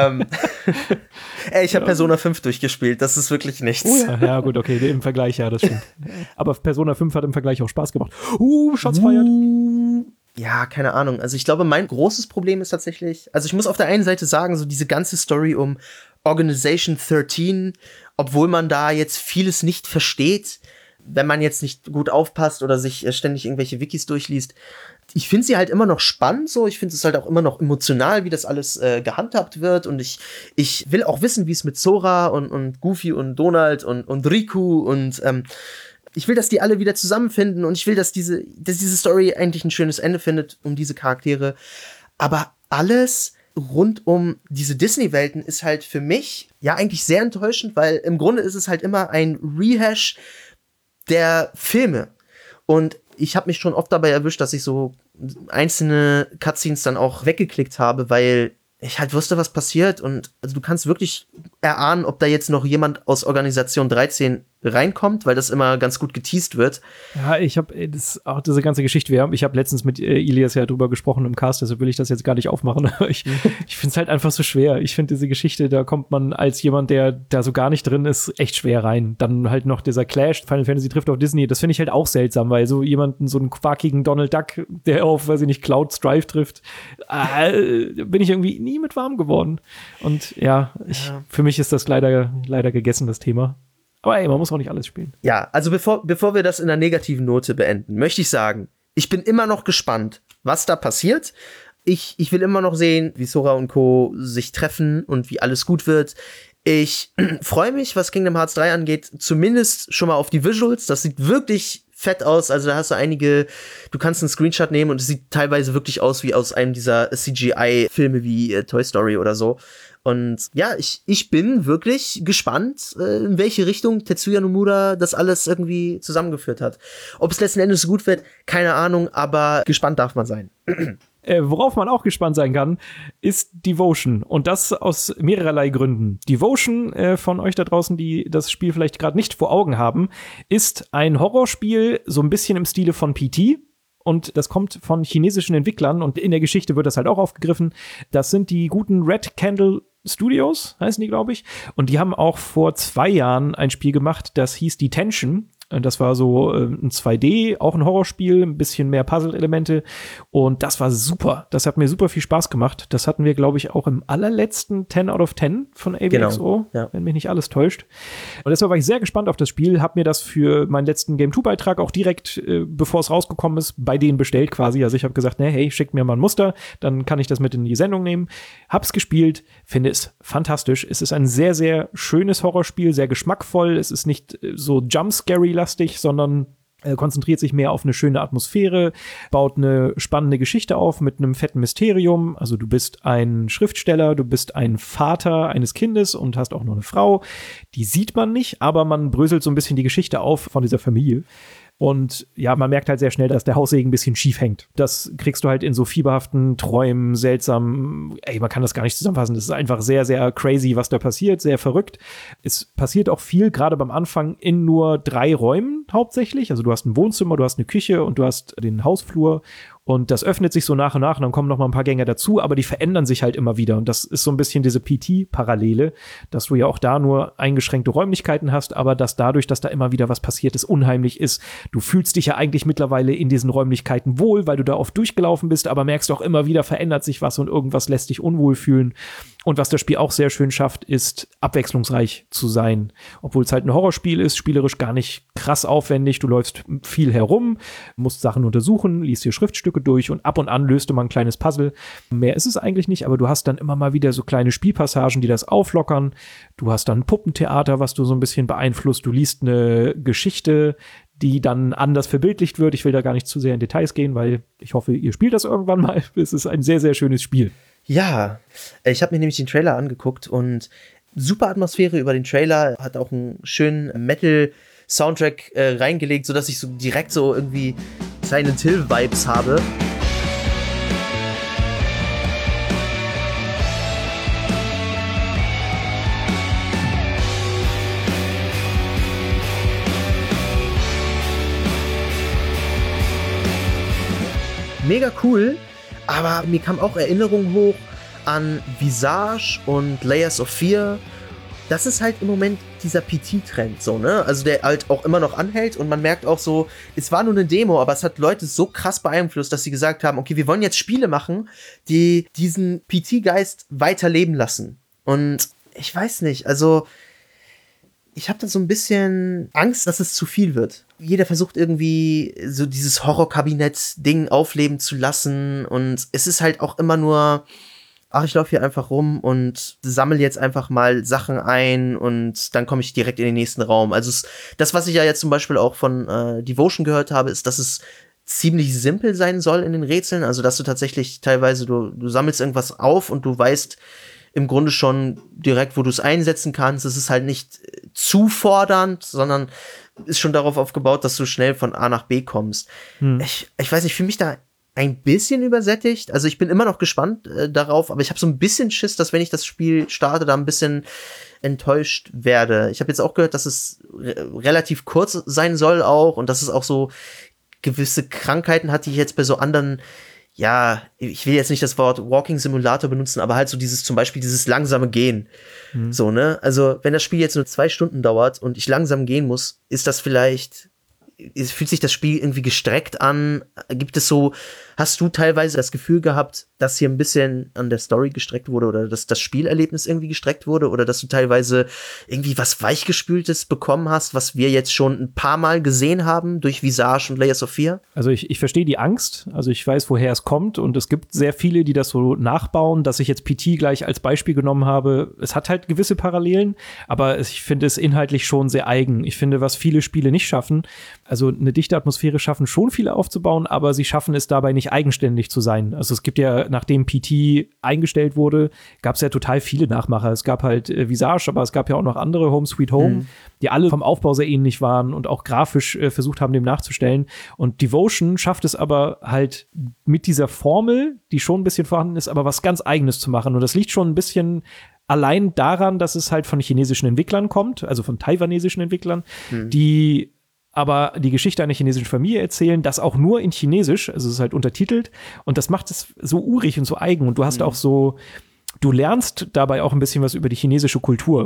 Ich habe Persona 5 durchgespielt, das ist wirklich nichts. Ja, gut, okay, im Vergleich, ja, das stimmt. Aber Persona 5 hat im Vergleich auch Spaß gemacht. Shots feiert. Ja, keine Ahnung. Also ich glaube, mein großes Problem ist tatsächlich, also ich muss auf der einen Seite sagen, so diese ganze Story um Organization 13, obwohl man da jetzt vieles nicht versteht, wenn man jetzt nicht gut aufpasst oder sich ständig irgendwelche Wikis durchliest. Ich finde sie halt immer noch spannend, so. Ich finde es halt auch immer noch emotional, wie das alles gehandhabt wird. Und ich will auch wissen, wie es mit Sora und Goofy und Donald und Riku und ich will, dass die alle wieder zusammenfinden und ich will, dass diese Story eigentlich ein schönes Ende findet um diese Charaktere. Aber alles rund um diese Disney-Welten ist halt für mich ja eigentlich sehr enttäuschend, weil im Grunde ist es halt immer ein Rehash der Filme. Und ich habe mich schon oft dabei erwischt, dass ich so einzelne Cutscenes dann auch weggeklickt habe, weil ich halt wusste, was passiert. Und also du kannst wirklich erahnen, ob da jetzt noch jemand aus Organisation 13 reinkommt, weil das immer ganz gut geteased wird. Ja, ich habe auch diese ganze Geschichte, ich habe letztens mit Ilias ja drüber gesprochen im Cast, deshalb will ich das jetzt gar nicht aufmachen, aber ich finde es halt einfach so schwer. Ich finde diese Geschichte, da kommt man als jemand, der da so gar nicht drin ist, echt schwer rein. Dann halt noch dieser Clash, Final Fantasy trifft auf Disney, das finde ich halt auch seltsam, weil so jemanden, so einen quakigen Donald Duck, der auf, weiß ich nicht, Cloud Strife trifft, bin ich irgendwie nie mit warm geworden. Und für mich ist das leider gegessen, das Thema. Aber man muss auch nicht alles spielen. Ja, also bevor wir das in einer negativen Note beenden, möchte ich sagen, ich bin immer noch gespannt, was da passiert. Ich will immer noch sehen, wie Sora und Co. sich treffen und wie alles gut wird. Ich freue mich, was Kingdom Hearts 3 angeht, zumindest schon mal auf die Visuals. Das sieht wirklich fett aus. Also da hast du kannst einen Screenshot nehmen und es sieht teilweise wirklich aus wie aus einem dieser CGI-Filme wie Toy Story oder so. Und ja, ich bin wirklich gespannt, in welche Richtung Tetsuya Nomura das alles irgendwie zusammengeführt hat. Ob es letzten Endes gut wird, keine Ahnung, aber gespannt darf man sein. Worauf man auch gespannt sein kann, ist Devotion. Und das aus mehrerlei Gründen. Devotion, von euch da draußen, die das Spiel vielleicht gerade nicht vor Augen haben, ist ein Horrorspiel, so ein bisschen im Stile von PT. Und das kommt von chinesischen Entwicklern und in der Geschichte wird das halt auch aufgegriffen. Das sind die guten Red Candle Studios, heißen die, glaube ich. Und die haben auch vor 2 Jahren ein Spiel gemacht, das hieß Detention. Das war so ein 2D, auch ein Horrorspiel, ein bisschen mehr Puzzle-Elemente. Und das war super. Das hat mir super viel Spaß gemacht. Das hatten wir, glaube ich, auch im allerletzten 10 out of 10 von AVXO, wenn mich nicht alles täuscht. Und deshalb war ich sehr gespannt auf das Spiel, habe mir das für meinen letzten Game-2-Beitrag auch direkt, bevor es rausgekommen ist, bei denen bestellt quasi. Also ich habe gesagt, hey, schickt mir mal ein Muster, dann kann ich das mit in die Sendung nehmen. Hab's gespielt, finde es fantastisch. Es ist ein sehr, sehr schönes Horrorspiel, sehr geschmackvoll. Es ist nicht so Jump-Scary-lastig, sondern konzentriert sich mehr auf eine schöne Atmosphäre, baut eine spannende Geschichte auf mit einem fetten Mysterium. Also du bist ein Schriftsteller, du bist ein Vater eines Kindes und hast auch noch eine Frau. Die sieht man nicht, aber man bröselt so ein bisschen die Geschichte auf von dieser Familie. Und ja, man merkt halt sehr schnell, dass der Haussegen ein bisschen schief hängt. Das kriegst du halt in so fieberhaften Träumen, seltsam, man kann das gar nicht zusammenfassen. Das ist einfach sehr, sehr crazy, was da passiert, sehr verrückt. Es passiert auch viel, gerade beim Anfang, in nur 3 Räumen hauptsächlich. Also du hast ein Wohnzimmer, du hast eine Küche und du hast den Hausflur. Und das öffnet sich so nach und nach und dann kommen noch mal ein paar Gänge dazu, aber die verändern sich halt immer wieder. Und das ist so ein bisschen diese PT-Parallele, dass du ja auch da nur eingeschränkte Räumlichkeiten hast, aber dass dadurch, dass da immer wieder was passiert ist, unheimlich ist. Du fühlst dich ja eigentlich mittlerweile in diesen Räumlichkeiten wohl, weil du da oft durchgelaufen bist, aber merkst auch immer wieder, verändert sich was und irgendwas lässt dich unwohl fühlen. Und was das Spiel auch sehr schön schafft, ist abwechslungsreich zu sein. Obwohl es halt ein Horrorspiel ist, spielerisch gar nicht krass aufwendig. Du läufst viel herum, musst Sachen untersuchen, liest hier Schriftstücke durch und ab und an löst du mal ein kleines Puzzle. Mehr ist es eigentlich nicht, aber du hast dann immer mal wieder so kleine Spielpassagen, die das auflockern. Du hast dann ein Puppentheater, was du so ein bisschen beeinflusst. Du liest eine Geschichte, die dann anders verbildlicht wird. Ich will da gar nicht zu sehr in Details gehen, weil ich hoffe, ihr spielt das irgendwann mal. Es ist ein sehr, sehr schönes Spiel. Ja, ich habe mir nämlich den Trailer angeguckt und super Atmosphäre über den Trailer, hat auch einen schönen Metal-Soundtrack reingelegt, sodass ich so direkt so irgendwie Silent Hill-Vibes habe. Mega cool. Aber mir kam auch Erinnerung hoch an Visage und Layers of Fear. Das ist halt im Moment dieser PT-Trend so, ne? Also der halt auch immer noch anhält und man merkt auch so, es war nur eine Demo, aber es hat Leute so krass beeinflusst, dass sie gesagt haben, okay, wir wollen jetzt Spiele machen, die diesen PT-Geist weiterleben lassen. Und ich weiß nicht, also ich habe da so ein bisschen Angst, dass es zu viel wird. Jeder versucht irgendwie so dieses Horrorkabinett-Ding aufleben zu lassen und es ist halt auch immer nur, ich laufe hier einfach rum und sammle jetzt einfach mal Sachen ein und dann komme ich direkt in den nächsten Raum. Also das, was ich ja jetzt zum Beispiel auch von Devotion gehört habe, ist, dass es ziemlich simpel sein soll in den Rätseln. Also dass du tatsächlich teilweise, du sammelst irgendwas auf und du weißt im Grunde schon direkt, wo du es einsetzen kannst. Es ist halt nicht zu fordernd, sondern ist schon darauf aufgebaut, dass du schnell von A nach B kommst. Ich weiß nicht, ich fühle mich da ein bisschen übersättigt. Also ich bin immer noch gespannt darauf, aber ich habe so ein bisschen Schiss, dass wenn ich das Spiel starte, da ein bisschen enttäuscht werde. Ich habe jetzt auch gehört, dass es relativ kurz sein soll auch und dass es auch so gewisse Krankheiten hat, die ich jetzt bei so anderen, ja, ich will jetzt nicht das Wort Walking Simulator benutzen, aber halt so zum Beispiel dieses langsame Gehen. So, ne? Also, wenn das Spiel jetzt nur 2 Stunden dauert und ich langsam gehen muss, ist das vielleicht, fühlt sich das Spiel irgendwie gestreckt an? Hast du teilweise das Gefühl gehabt, dass hier ein bisschen an der Story gestreckt wurde oder dass das Spielerlebnis irgendwie gestreckt wurde oder dass du teilweise irgendwie was Weichgespültes bekommen hast, was wir jetzt schon ein paar Mal gesehen haben durch Visage und Layers of Fear? Also ich verstehe die Angst, also ich weiß, woher es kommt und es gibt sehr viele, die das so nachbauen, dass ich jetzt PT gleich als Beispiel genommen habe. Es hat halt gewisse Parallelen, aber ich finde es inhaltlich schon sehr eigen. Ich finde, was viele Spiele nicht schaffen, also eine dichte Atmosphäre schaffen schon viele aufzubauen, aber sie schaffen es dabei nicht eigenständig zu sein. Also es gibt ja, nachdem PT eingestellt wurde, gab es ja total viele Nachmacher. Es gab halt Visage, aber es gab ja auch noch andere, Home Sweet Home, die alle vom Aufbau sehr ähnlich waren und auch grafisch versucht haben, dem nachzustellen. Und Devotion schafft es aber halt mit dieser Formel, die schon ein bisschen vorhanden ist, aber was ganz Eigenes zu machen. Und das liegt schon ein bisschen allein daran, dass es halt von chinesischen Entwicklern kommt, also von taiwanesischen Entwicklern, die aber die Geschichte einer chinesischen Familie erzählen, das auch nur in Chinesisch, also es ist halt untertitelt und das macht es so urig und so eigen und du hast auch so, du lernst dabei auch ein bisschen was über die chinesische Kultur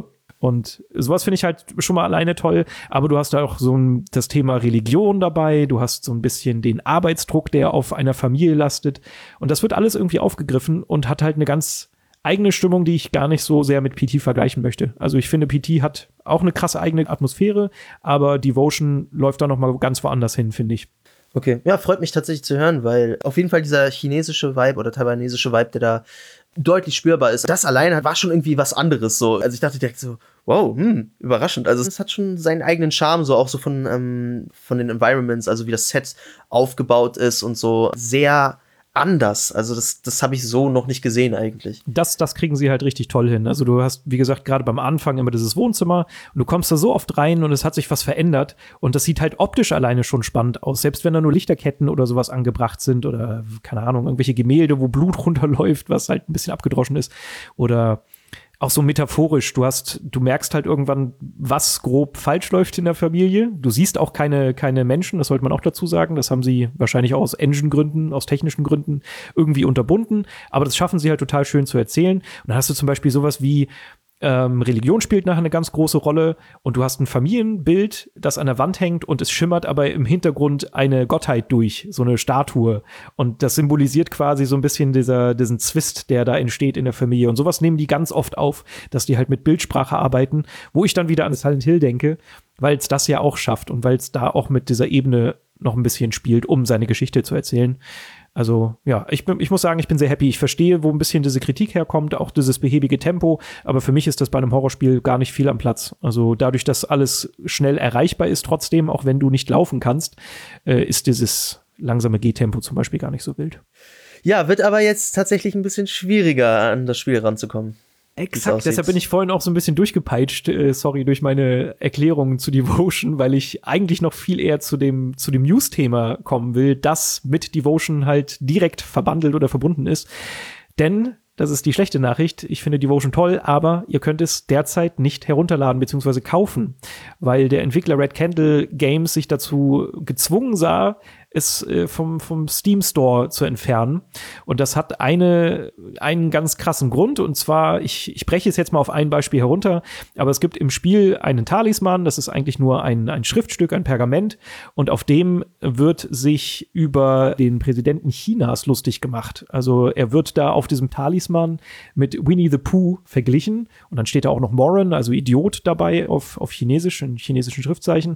Und sowas finde ich halt schon mal alleine toll, aber du hast da auch das Thema Religion dabei, du hast so ein bisschen den Arbeitsdruck, der auf einer Familie lastet und das wird alles irgendwie aufgegriffen und hat halt eine ganz eigene Stimmung, die ich gar nicht so sehr mit PT vergleichen möchte. Also ich finde, PT hat auch eine krasse eigene Atmosphäre, aber Devotion läuft da noch mal ganz woanders hin, finde ich. Okay, ja, freut mich tatsächlich zu hören, weil auf jeden Fall dieser chinesische Vibe oder taiwanesische Vibe, der da deutlich spürbar ist, das allein war schon irgendwie was anderes so. Also ich dachte direkt so, wow, überraschend. Also es hat schon seinen eigenen Charme, so auch so von den Environments, also wie das Set aufgebaut ist und so sehr anders. Also das habe ich so noch nicht gesehen eigentlich. Das kriegen sie halt richtig toll hin. Also du hast, wie gesagt, gerade beim Anfang immer dieses Wohnzimmer und du kommst da so oft rein und es hat sich was verändert und das sieht halt optisch alleine schon spannend aus. Selbst wenn da nur Lichterketten oder sowas angebracht sind oder, keine Ahnung, irgendwelche Gemälde, wo Blut runterläuft, was halt ein bisschen abgedroschen ist oder auch so metaphorisch, du merkst halt irgendwann, was grob falsch läuft in der Familie. Du siehst auch keine Menschen, das sollte man auch dazu sagen. Das haben sie wahrscheinlich auch aus Engine-Gründen, aus technischen Gründen irgendwie unterbunden. Aber das schaffen sie halt total schön zu erzählen. Und dann hast du zum Beispiel sowas wie Religion spielt nachher eine ganz große Rolle und du hast ein Familienbild, das an der Wand hängt und es schimmert aber im Hintergrund eine Gottheit durch, so eine Statue. Und das symbolisiert quasi so ein bisschen diesen Zwist, der da entsteht in der Familie. Und sowas nehmen die ganz oft auf, dass die halt mit Bildsprache arbeiten, wo ich dann wieder an Silent Hill denke, weil es das ja auch schafft und weil es da auch mit dieser Ebene noch ein bisschen spielt, um seine Geschichte zu erzählen. Also ja, ich muss sagen, ich bin sehr happy. Ich verstehe, wo ein bisschen diese Kritik herkommt, auch dieses behäbige Tempo. Aber für mich ist das bei einem Horrorspiel gar nicht viel am Platz. Also dadurch, dass alles schnell erreichbar ist, trotzdem, auch wenn du nicht laufen kannst, ist dieses langsame Gehtempo zum Beispiel gar nicht so wild. Ja, wird aber jetzt tatsächlich ein bisschen schwieriger, an das Spiel ranzukommen. Exakt, deshalb bin ich vorhin auch so ein bisschen durchgepeitscht, durch meine Erklärungen zu Devotion, weil ich eigentlich noch viel eher zu dem News-Thema kommen will, das mit Devotion halt direkt verbandelt oder verbunden ist. Denn, das ist die schlechte Nachricht, ich finde Devotion toll, aber ihr könnt es derzeit nicht herunterladen bzw. kaufen, weil der Entwickler Red Candle Games sich dazu gezwungen sah, es vom Steam Store zu entfernen. Und das hat einen ganz krassen Grund. Und zwar, ich breche es jetzt mal auf ein Beispiel herunter, aber es gibt im Spiel einen Talisman, das ist eigentlich nur ein Schriftstück, ein Pergament. Und auf dem wird sich über den Präsidenten Chinas lustig gemacht. Also er wird da auf diesem Talisman mit Winnie the Pooh verglichen. Und dann steht da auch noch Moron, also Idiot dabei auf Chinesisch, in chinesischen Schriftzeichen.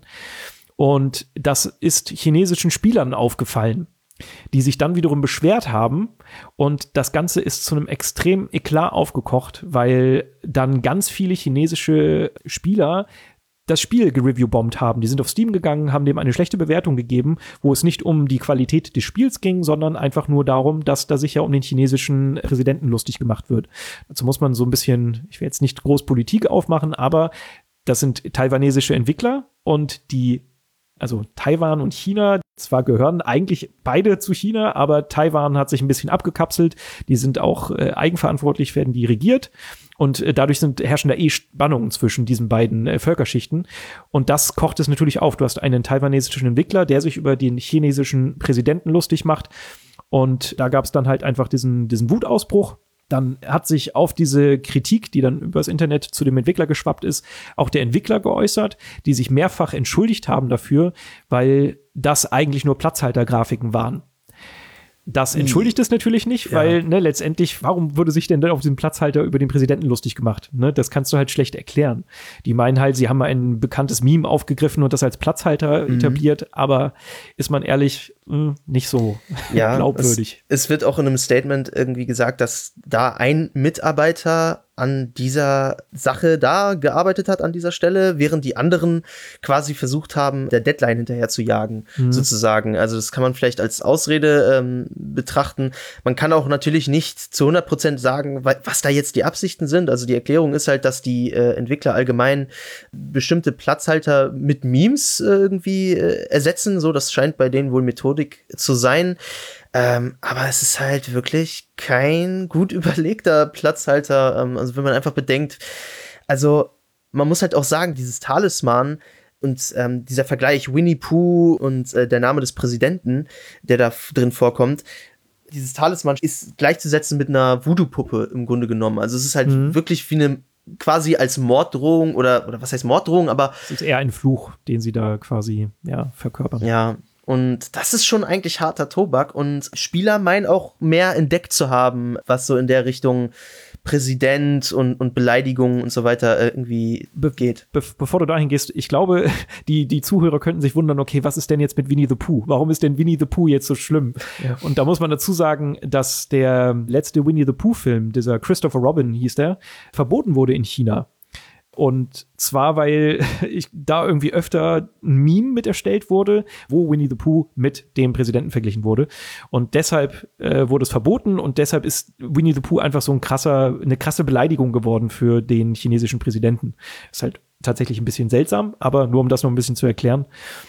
Und das ist chinesischen Spielern aufgefallen, die sich dann wiederum beschwert haben. Und das Ganze ist zu einem extremen Eklat aufgekocht, weil dann ganz viele chinesische Spieler das Spiel gereviewbombt haben. Die sind auf Steam gegangen, haben dem eine schlechte Bewertung gegeben, wo es nicht um die Qualität des Spiels ging, sondern einfach nur darum, dass da sich ja um den chinesischen Präsidenten lustig gemacht wird. Dazu muss man so ein bisschen, ich will jetzt nicht groß Politik aufmachen, aber das sind taiwanesische Entwickler und also Taiwan und China, zwar gehören eigentlich beide zu China, aber Taiwan hat sich ein bisschen abgekapselt. Die sind auch eigenverantwortlich, werden die regiert. Und dadurch herrschen da Spannungen zwischen diesen beiden Völkerschichten. Und das kocht es natürlich auf. Du hast einen taiwanesischen Entwickler, der sich über den chinesischen Präsidenten lustig macht. Und da gab es dann halt einfach diesen Wutausbruch. Dann hat sich auf diese Kritik, die dann übers Internet zu dem Entwickler geschwappt ist, auch der Entwickler geäußert, die sich mehrfach entschuldigt haben dafür, weil das eigentlich nur Platzhaltergrafiken waren. Das entschuldigt es natürlich nicht, weil letztendlich, warum wurde sich denn auf diesem Platzhalter über den Präsidenten lustig gemacht? Ne, das kannst du halt schlecht erklären. Die meinen halt, sie haben mal ein bekanntes Meme aufgegriffen und das als Platzhalter etabliert, aber ist man ehrlich, nicht so glaubwürdig. Es wird auch in einem Statement irgendwie gesagt, dass da ein Mitarbeiter an dieser Sache da gearbeitet hat, an dieser Stelle, während die anderen quasi versucht haben, der Deadline hinterher zu jagen, sozusagen. Also das kann man vielleicht als Ausrede betrachten. Man kann auch natürlich nicht zu 100% sagen, was da jetzt die Absichten sind. Also die Erklärung ist halt, dass die Entwickler allgemein bestimmte Platzhalter mit Memes irgendwie ersetzen. So, das scheint bei denen wohl Methodik zu sein. Aber es ist halt wirklich kein gut überlegter Platzhalter. Also wenn man einfach bedenkt, also man muss halt auch sagen, dieses Talisman und dieser Vergleich Winnie Pooh und der Name des Präsidenten, der da drin vorkommt, dieses Talisman ist gleichzusetzen mit einer Voodoo-Puppe im Grunde genommen. Also es ist halt wirklich wie eine quasi als Morddrohung oder was heißt Morddrohung, aber es ist eher ein Fluch, den sie da quasi verkörpern. Ja, und das ist schon eigentlich harter Tobak und Spieler meinen auch mehr entdeckt zu haben, was so in der Richtung Präsident und Beleidigungen und so weiter irgendwie geht. Bevor du dahin gehst, ich glaube, die Zuhörer könnten sich wundern, okay, was ist denn jetzt mit Winnie the Pooh? Warum ist denn Winnie the Pooh jetzt so schlimm? Ja. Und da muss man dazu sagen, dass der letzte Winnie the Pooh-Film, dieser Christopher Robin hieß der, verboten wurde in China. Und zwar, weil da irgendwie öfter ein Meme mit erstellt wurde, wo Winnie the Pooh mit dem Präsidenten verglichen wurde. Und deshalb wurde es verboten und deshalb ist Winnie the Pooh einfach so eine krasse Beleidigung geworden für den chinesischen Präsidenten. Ist halt tatsächlich ein bisschen seltsam, aber nur um das noch ein bisschen zu erklären.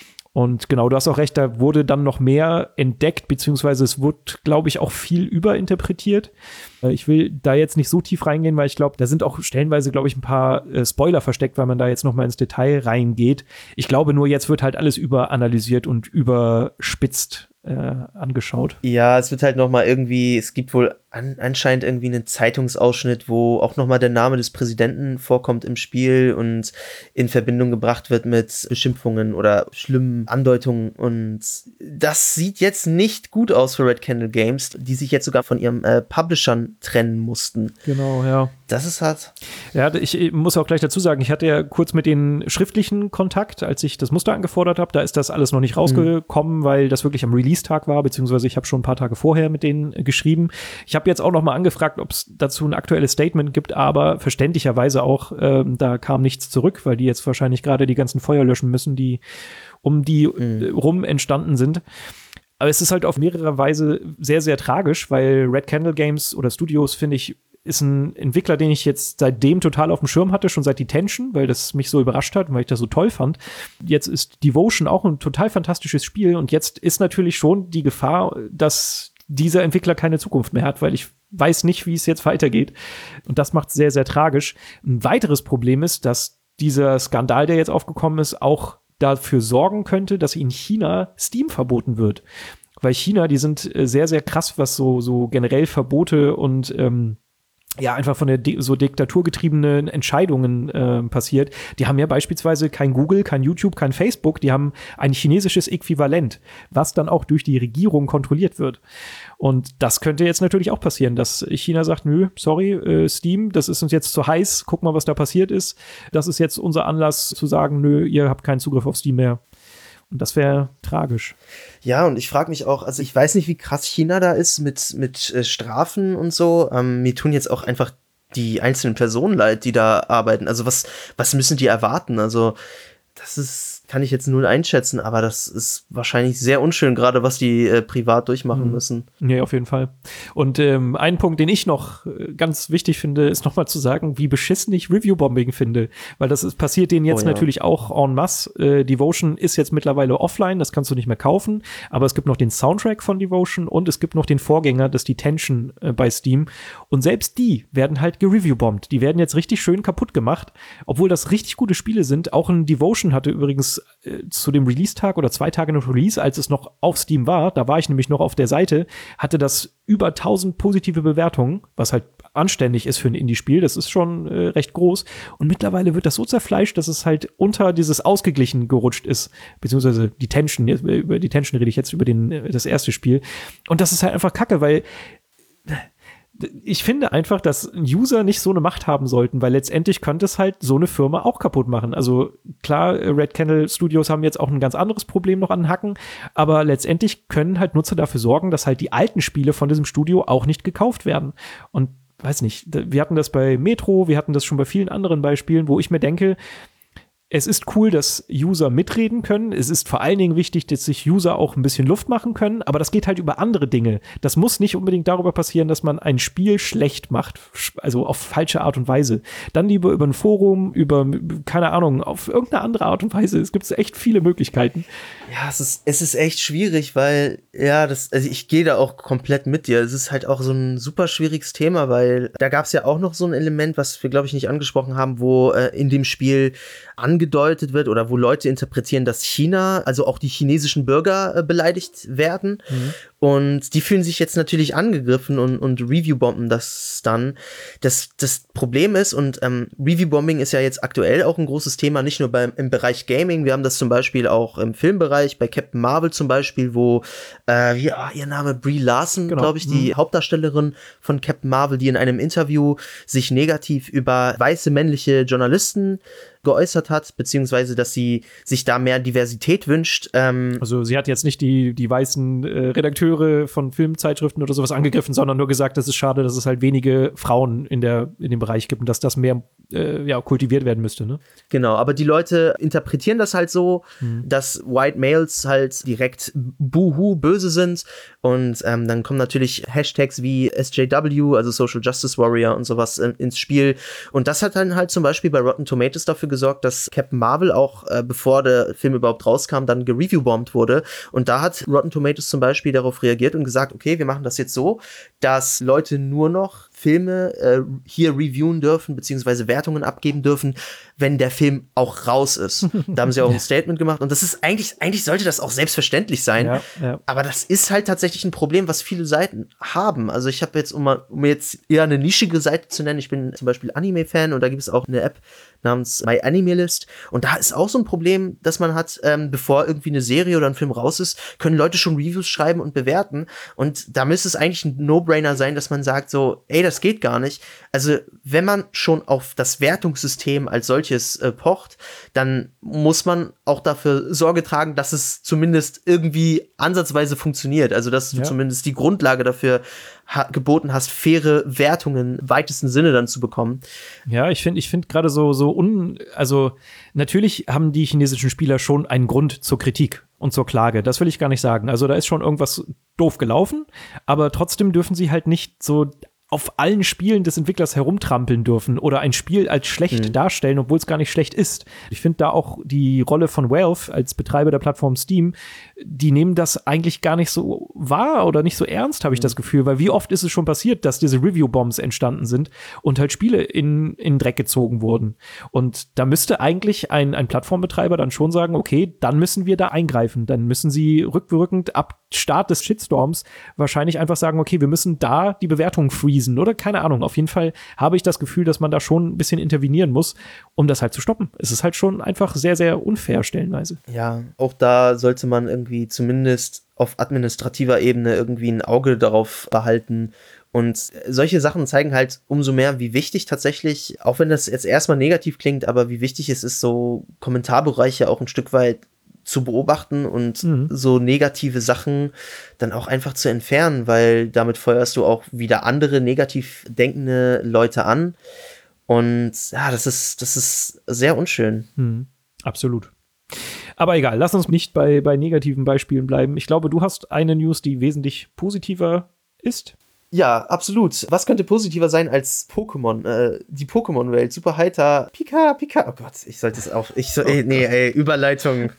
Und genau, du hast auch recht, da wurde dann noch mehr entdeckt, beziehungsweise es wurde, glaube ich, auch viel überinterpretiert. Ich will da jetzt nicht so tief reingehen, weil ich glaube, da sind auch stellenweise, glaube ich, ein paar Spoiler versteckt, weil man da jetzt noch mal ins Detail reingeht. Ich glaube nur, jetzt wird halt alles überanalysiert und überspitzt angeschaut. Ja, es wird halt noch mal irgendwie, es gibt wohl anscheinend irgendwie einen Zeitungsausschnitt, wo auch noch mal der Name des Präsidenten vorkommt im Spiel und in Verbindung gebracht wird mit Beschimpfungen oder schlimmen Andeutungen und das sieht jetzt nicht gut aus für Red Candle Games, die sich jetzt sogar von ihrem Publishern trennen mussten. Genau, ja. Das ist hart. Ja, ich muss auch gleich dazu sagen, ich hatte ja kurz mit denen schriftlichen Kontakt, als ich das Muster angefordert habe. Da ist das alles noch nicht rausgekommen, weil das wirklich am Release-Tag war, beziehungsweise ich habe schon ein paar Tage vorher mit denen geschrieben. Ich habe jetzt auch noch mal angefragt, ob es dazu ein aktuelles Statement gibt, aber verständlicherweise auch, da kam nichts zurück, weil die jetzt wahrscheinlich gerade die ganzen Feuer löschen müssen, die um die rum entstanden sind. Aber es ist halt auf mehrere Weise sehr, sehr tragisch, weil Red Candle Games oder Studios, finde ich, ist ein Entwickler, den ich jetzt seitdem total auf dem Schirm hatte, schon seit Detention, weil das mich so überrascht hat und weil ich das so toll fand. Jetzt ist Devotion auch ein total fantastisches Spiel und jetzt ist natürlich schon die Gefahr, dass dieser Entwickler keine Zukunft mehr hat, weil ich weiß nicht, wie es jetzt weitergeht. Und das macht es sehr, sehr tragisch. Ein weiteres Problem ist, dass dieser Skandal, der jetzt aufgekommen ist, auch dafür sorgen könnte, dass in China Steam verboten wird. Weil China, die sind sehr, sehr krass, was so generell Verbote und einfach von der so diktaturgetriebenen Entscheidungen passiert. Die haben ja beispielsweise kein Google, kein YouTube, kein Facebook. Die haben ein chinesisches Äquivalent, was dann auch durch die Regierung kontrolliert wird. Und das könnte jetzt natürlich auch passieren, dass China sagt, nö, sorry, Steam, das ist uns jetzt zu heiß. Guck mal, was da passiert ist. Das ist jetzt unser Anlass zu sagen, nö, ihr habt keinen Zugriff auf Steam mehr. Und das wäre tragisch. Ja, und ich frage mich auch, also ich weiß nicht, wie krass China da ist mit Strafen und so. Mir tun jetzt auch einfach die einzelnen Personen leid, die da arbeiten. Also was müssen die erwarten? Also kann ich jetzt null einschätzen, aber das ist wahrscheinlich sehr unschön, gerade was die privat durchmachen müssen. Nee, auf jeden Fall. Und ein Punkt, den ich noch ganz wichtig finde, ist nochmal zu sagen, wie beschissen ich Review-Bombing finde. Weil passiert denen jetzt natürlich auch en masse. Devotion ist jetzt mittlerweile offline, das kannst du nicht mehr kaufen. Aber es gibt noch den Soundtrack von Devotion und es gibt noch den Vorgänger, das Detention bei Steam. Und selbst die werden halt gereview-bombt. Die werden jetzt richtig schön kaputt gemacht. Obwohl das richtig gute Spiele sind. Auch ein Devotion hatte übrigens zu dem Release-Tag oder 2 Tage nach Release, als es noch auf Steam war, da war ich nämlich noch auf der Seite, hatte das über 1000 positive Bewertungen, was halt anständig ist für ein Indie-Spiel, das ist schon recht groß und mittlerweile wird das so zerfleischt, dass es halt unter dieses Ausgeglichen gerutscht ist, beziehungsweise Detention, über Detention rede ich jetzt über das erste Spiel und das ist halt einfach kacke, weil ich finde einfach, dass User nicht so eine Macht haben sollten, weil letztendlich könnte es halt so eine Firma auch kaputt machen. Also klar, Red Candle Studios haben jetzt auch ein ganz anderes Problem noch an den Hacken, aber letztendlich können halt Nutzer dafür sorgen, dass halt die alten Spiele von diesem Studio auch nicht gekauft werden. Und weiß nicht, wir hatten das bei Metro, wir hatten das schon bei vielen anderen Beispielen, wo ich mir denke, es ist cool, dass User mitreden können. Es ist vor allen Dingen wichtig, dass sich User auch ein bisschen Luft machen können. Aber das geht halt über andere Dinge. Das muss nicht unbedingt darüber passieren, dass man ein Spiel schlecht macht. Also auf falsche Art und Weise. Dann lieber über ein Forum, keine Ahnung, auf irgendeine andere Art und Weise. Es gibt echt viele Möglichkeiten. Ja, es ist echt schwierig, weil, also ich gehe da auch komplett mit dir. Es ist halt auch so ein super schwieriges Thema, weil da gab es ja auch noch so ein Element, was wir, glaube ich, nicht angesprochen haben, wo in dem Spiel angedeutet wird oder wo Leute interpretieren, dass China, also auch die chinesischen Bürger beleidigt werden. Und die fühlen sich jetzt natürlich angegriffen und Review-bomben das dann. Das Problem ist, und Review-Bombing ist ja jetzt aktuell auch ein großes Thema, nicht nur im Bereich Gaming. Wir haben das zum Beispiel auch im Filmbereich, bei Captain Marvel zum Beispiel, wo ihr Name Brie Larson, glaube ich, die Hauptdarstellerin von Captain Marvel, die in einem Interview sich negativ über weiße männliche Journalisten geäußert hat, beziehungsweise, dass sie sich da mehr Diversität wünscht. Also sie hat jetzt nicht die weißen Redakteure von Filmzeitschriften oder sowas angegriffen, sondern nur gesagt, es ist schade, dass es halt wenige Frauen in dem Bereich gibt und dass das mehr kultiviert werden müsste, ne? Genau, aber die Leute interpretieren das halt so, dass White Males halt direkt buhu böse sind und dann kommen natürlich Hashtags wie SJW, also Social Justice Warrior und sowas ins Spiel, und das hat dann halt zum Beispiel bei Rotten Tomatoes dafür gesorgt, dass Captain Marvel auch, bevor der Film überhaupt rauskam, dann gereviewbombt wurde, und da hat Rotten Tomatoes zum Beispiel darauf reagiert und gesagt, okay, wir machen das jetzt so, dass Leute nur noch Filme hier reviewen dürfen, beziehungsweise Wertungen abgeben dürfen, wenn der Film auch raus ist. Da haben sie auch ein Statement gemacht, und das ist eigentlich sollte das auch selbstverständlich sein, aber das ist halt tatsächlich ein Problem, was viele Seiten haben. Also ich habe jetzt, um jetzt eher eine nischige Seite zu nennen, ich bin zum Beispiel Anime-Fan, und da gibt es auch eine App namens My Anime List, und da ist auch so ein Problem, dass man hat, bevor irgendwie eine Serie oder ein Film raus ist, können Leute schon Reviews schreiben und bewerten, und da müsste es eigentlich ein No-Brainer sein, dass man sagt so, ey, das geht gar nicht. Also wenn man schon auf das Wertungssystem als solches pocht, dann muss man auch dafür Sorge tragen, dass es zumindest irgendwie ansatzweise funktioniert, also dass du zumindest die Grundlage dafür geboten hast, faire Wertungen im weitesten Sinne dann zu bekommen. Ja, ich finde gerade also natürlich haben die chinesischen Spieler schon einen Grund zur Kritik und zur Klage. Das will ich gar nicht sagen. Also da ist schon irgendwas doof gelaufen, aber trotzdem dürfen sie halt nicht so auf allen Spielen des Entwicklers herumtrampeln dürfen oder ein Spiel als schlecht darstellen, obwohl es gar nicht schlecht ist. Ich finde da auch die Rolle von Valve als Betreiber der Plattform Steam, die nehmen das eigentlich gar nicht so wahr oder nicht so ernst, habe ich das Gefühl, weil wie oft ist es schon passiert, dass diese Review-Bombs entstanden sind und halt Spiele in Dreck gezogen wurden. Und da müsste eigentlich ein Plattformbetreiber dann schon sagen, okay, dann müssen wir da eingreifen. Dann müssen sie rückwirkend ab Start des Shitstorms wahrscheinlich einfach sagen, okay, wir müssen da die Bewertung freezen oder keine Ahnung. Auf jeden Fall habe ich das Gefühl, dass man da schon ein bisschen intervenieren muss, um das halt zu stoppen. Es ist halt schon einfach sehr, sehr unfair stellenweise. Ja, auch da sollte man irgendwie zumindest auf administrativer Ebene irgendwie ein Auge darauf behalten. Und solche Sachen zeigen halt umso mehr, wie wichtig tatsächlich, auch wenn das jetzt erstmal negativ klingt, aber wie wichtig es ist, so Kommentarbereiche auch ein Stück weit zu beobachten und so negative Sachen dann auch einfach zu entfernen, weil damit feuerst du auch wieder andere negativ denkende Leute an. Und ja, das ist sehr unschön. Absolut. Aber egal, lass uns nicht bei negativen Beispielen bleiben. Ich glaube, du hast eine News, die wesentlich positiver ist. Ja, absolut. Was könnte positiver sein als Pokémon? Die Pokémon-Welt, super heiter. Pika, Pika. Oh Gott, ich sollte es auch. Überleitung.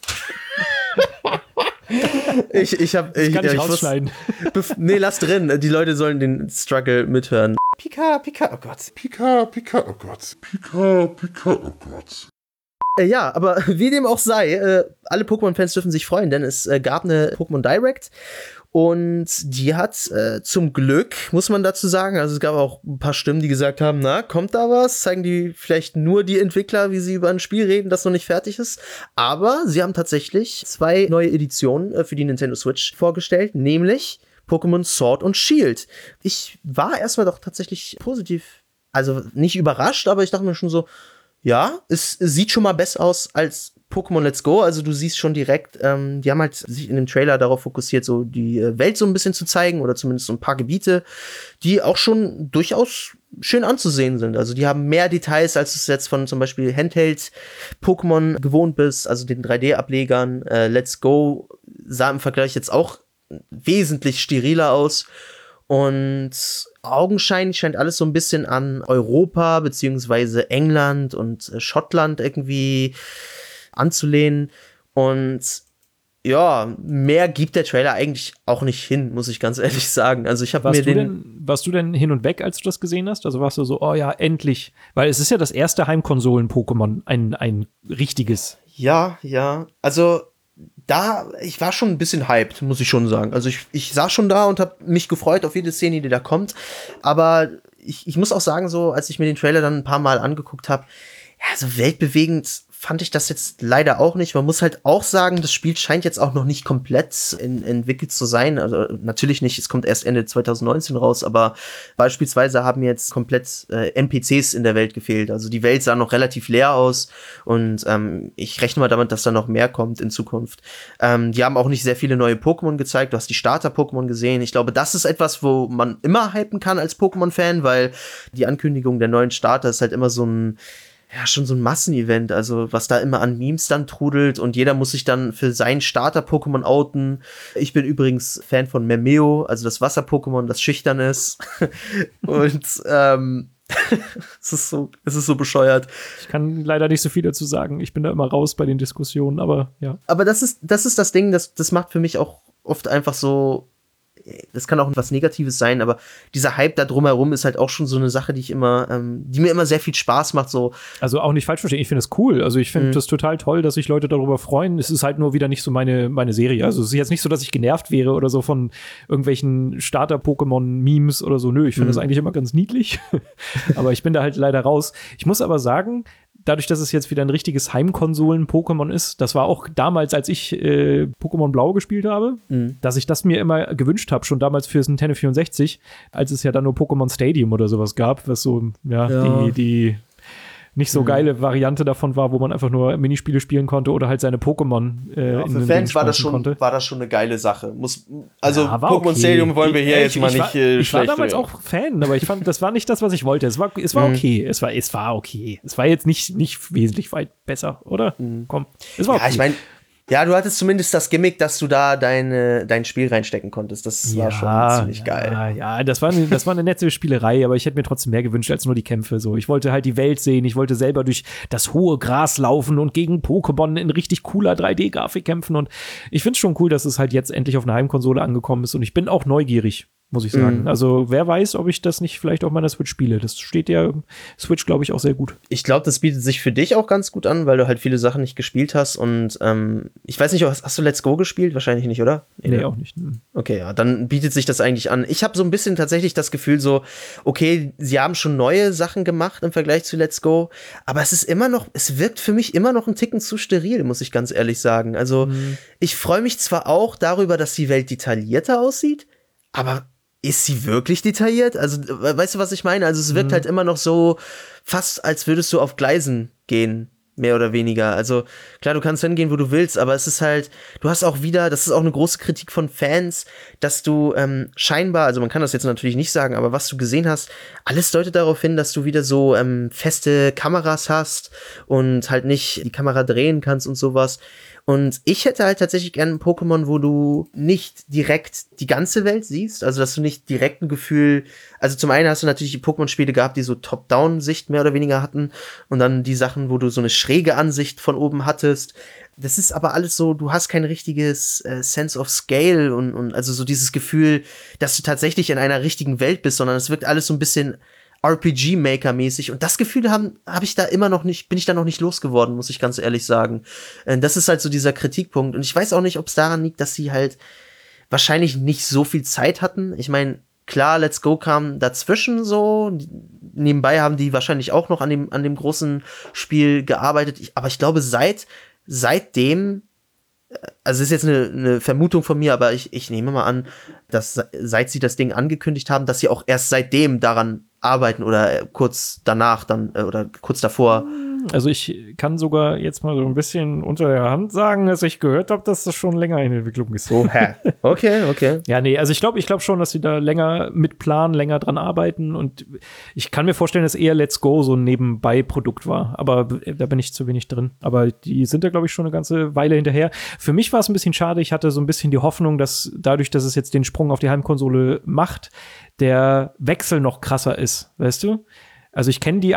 Ich kann ich rausschneiden. Nee, lass drin. Die Leute sollen den Struggle mithören. Pika, Pika, oh Gott. Pika, Pika, oh Gott. Pika, Pika, oh Gott. Ja, aber wie dem auch sei, alle Pokémon-Fans dürfen sich freuen, denn es gab eine Pokémon Direct. Und die hat zum Glück, muss man dazu sagen, also es gab auch ein paar Stimmen, die gesagt haben, na, kommt da was? Zeigen die vielleicht nur die Entwickler, wie sie über ein Spiel reden, das noch nicht fertig ist? Aber sie haben tatsächlich 2 neue Editionen für die Nintendo Switch vorgestellt, nämlich Pokémon Sword und Shield. Ich war erstmal doch tatsächlich positiv, also nicht überrascht, aber ich dachte mir schon so, ja, es sieht schon mal besser aus als Pokémon Let's Go, also du siehst schon direkt, die haben halt sich in dem Trailer darauf fokussiert, so die Welt so ein bisschen zu zeigen oder zumindest so ein paar Gebiete, die auch schon durchaus schön anzusehen sind. Also die haben mehr Details, als du es jetzt von zum Beispiel Handheld-Pokémon gewohnt bist, also den 3D-Ablegern. Let's Go sah im Vergleich jetzt auch wesentlich steriler aus. Und augenscheinlich scheint alles so ein bisschen an Europa beziehungsweise England und Schottland irgendwie anzulehnen. Und ja, mehr gibt der Trailer eigentlich auch nicht hin, muss ich ganz ehrlich sagen. Also ich habe mir warst du denn hin und weg, als du das gesehen hast? Also warst du so, oh ja, endlich. Weil es ist ja das erste Heimkonsolen-Pokémon, ein richtiges. Ja. Also ich war schon ein bisschen hyped, muss ich schon sagen. Also ich saß schon da und habe mich gefreut auf jede Szene, die da kommt. Aber ich muss auch sagen, so als ich mir den Trailer dann ein paar Mal angeguckt habe, ja, so weltbewegend fand ich das jetzt leider auch nicht. Man muss halt auch sagen, das Spiel scheint jetzt auch noch nicht komplett entwickelt zu sein. Also natürlich nicht, es kommt erst Ende 2019 raus, aber beispielsweise haben jetzt komplett NPCs in der Welt gefehlt. Also die Welt sah noch relativ leer aus und ich rechne mal damit, dass da noch mehr kommt in Zukunft. Die haben auch nicht sehr viele neue Pokémon gezeigt. Du hast die Starter-Pokémon gesehen. Ich glaube, das ist etwas, wo man immer hypen kann als Pokémon-Fan, weil die Ankündigung der neuen Starter ist halt immer schon so ein Massenevent, also was da immer an Memes dann trudelt und jeder muss sich dann für seinen Starter-Pokémon outen. Ich bin übrigens Fan von Memeo, also das Wasser-Pokémon, das schüchtern ist. Und es ist so bescheuert. Ich kann leider nicht so viel dazu sagen. Ich bin da immer raus bei den Diskussionen, aber ja. Aber das ist das Ding, das macht für mich auch oft einfach so, das kann auch was Negatives sein, aber dieser Hype da drumherum ist halt auch schon so eine Sache, die mir immer sehr viel Spaß macht. So. Also auch nicht falsch verstehen, ich finde das cool. Also ich finde das total toll, dass sich Leute darüber freuen. Es ist halt nur wieder nicht so meine Serie. Also es ist jetzt nicht so, dass ich genervt wäre oder so von irgendwelchen Starter-Pokémon-Memes oder so. Nö, ich finde das eigentlich immer ganz niedlich. Aber ich bin da halt leider raus. Ich muss aber sagen, dadurch, dass es jetzt wieder ein richtiges Heimkonsolen-Pokémon ist, das war auch damals, als ich Pokémon Blau gespielt habe, dass ich das mir immer gewünscht habe, schon damals für das Nintendo 64, als es ja dann nur Pokémon Stadium oder sowas gab, was so, die nicht so geile Variante davon war, wo man einfach nur Minispiele spielen konnte oder halt seine Pokémon für Fans war das schon eine geile Sache. Pokémon okay. Stadium wollen wir hier jetzt mal nicht schlecht. Ich war damals auch Fan, aber ich fand, das war nicht das, was ich wollte. Es war okay. Es war okay. Es war jetzt nicht wesentlich weit besser, oder? Komm, es war okay. Ja, ich meine, ja, du hattest zumindest das Gimmick, dass du da dein Spiel reinstecken konntest. Das war schon ziemlich geil. Ja, das war eine nette Spielerei, aber ich hätte mir trotzdem mehr gewünscht als nur die Kämpfe. So, ich wollte halt die Welt sehen, ich wollte selber durch das hohe Gras laufen und gegen Pokémon in richtig cooler 3D-Grafik kämpfen. Und ich finde es schon cool, dass es halt jetzt endlich auf einer Heimkonsole angekommen ist. Und ich bin auch neugierig, muss ich sagen. Also wer weiß, ob ich das nicht vielleicht auf meiner Switch spiele. Das steht ja Switch, glaube ich, auch sehr gut. Ich glaube, das bietet sich für dich auch ganz gut an, weil du halt viele Sachen nicht gespielt hast. Und ich weiß nicht, hast du Let's Go gespielt? Wahrscheinlich nicht, oder? Nee, auch nicht. Okay, ja, dann bietet sich das eigentlich an. Ich habe so ein bisschen tatsächlich das Gefühl so, okay, sie haben schon neue Sachen gemacht im Vergleich zu Let's Go, aber es wirkt für mich immer noch ein Ticken zu steril, muss ich ganz ehrlich sagen. Also ich freue mich zwar auch darüber, dass die Welt detaillierter aussieht, aber ist sie wirklich detailliert? Also, weißt du, was ich meine? Also, es wirkt halt immer noch so fast, als würdest du auf Gleisen gehen, mehr oder weniger. Also, klar, du kannst hingehen, wo du willst, aber es ist halt, du hast auch wieder, das ist auch eine große Kritik von Fans, dass du scheinbar, also man kann das jetzt natürlich nicht sagen, aber was du gesehen hast, alles deutet darauf hin, dass du wieder so feste Kameras hast und halt nicht die Kamera drehen kannst und sowas. Und ich hätte halt tatsächlich gerne ein Pokémon, wo du nicht direkt die ganze Welt siehst, also dass du nicht direkt ein Gefühl, also zum einen hast du natürlich die Pokémon-Spiele gehabt, die so Top-Down-Sicht mehr oder weniger hatten und dann die Sachen, wo du so eine schräge Ansicht von oben hattest. Das ist aber alles so, du hast kein richtiges Sense of Scale und also so dieses Gefühl, dass du tatsächlich in einer richtigen Welt bist, sondern es wirkt alles so ein bisschen RPG-Maker-mäßig und das Gefühl bin ich da noch nicht losgeworden, muss ich ganz ehrlich sagen. Das ist halt so dieser Kritikpunkt und ich weiß auch nicht, ob es daran liegt, dass sie halt wahrscheinlich nicht so viel Zeit hatten. Ich meine, klar, Let's Go kam dazwischen so, nebenbei haben die wahrscheinlich auch noch an dem großen Spiel gearbeitet, aber ich glaube seitdem, also ist jetzt eine Vermutung von mir, aber ich nehme mal an, dass seit sie das Ding angekündigt haben, dass sie auch erst seitdem daran arbeiten oder kurz danach dann oder kurz davor. Also ich kann sogar jetzt mal so ein bisschen unter der Hand sagen, dass ich gehört habe, dass das schon länger in Entwicklung ist. Oh, hä? Okay. Ja, nee, also ich glaube schon, dass sie da länger mit planen, länger dran arbeiten und ich kann mir vorstellen, dass eher Let's Go so ein Nebenbei-Produkt war, aber da bin ich zu wenig drin. Aber die sind da, glaube ich, schon eine ganze Weile hinterher. Für mich war es ein bisschen schade, ich hatte so ein bisschen die Hoffnung, dass dadurch, dass es jetzt den Sprung auf die Heimkonsole macht, der Wechsel noch krasser ist, weißt du? Also ich kenne die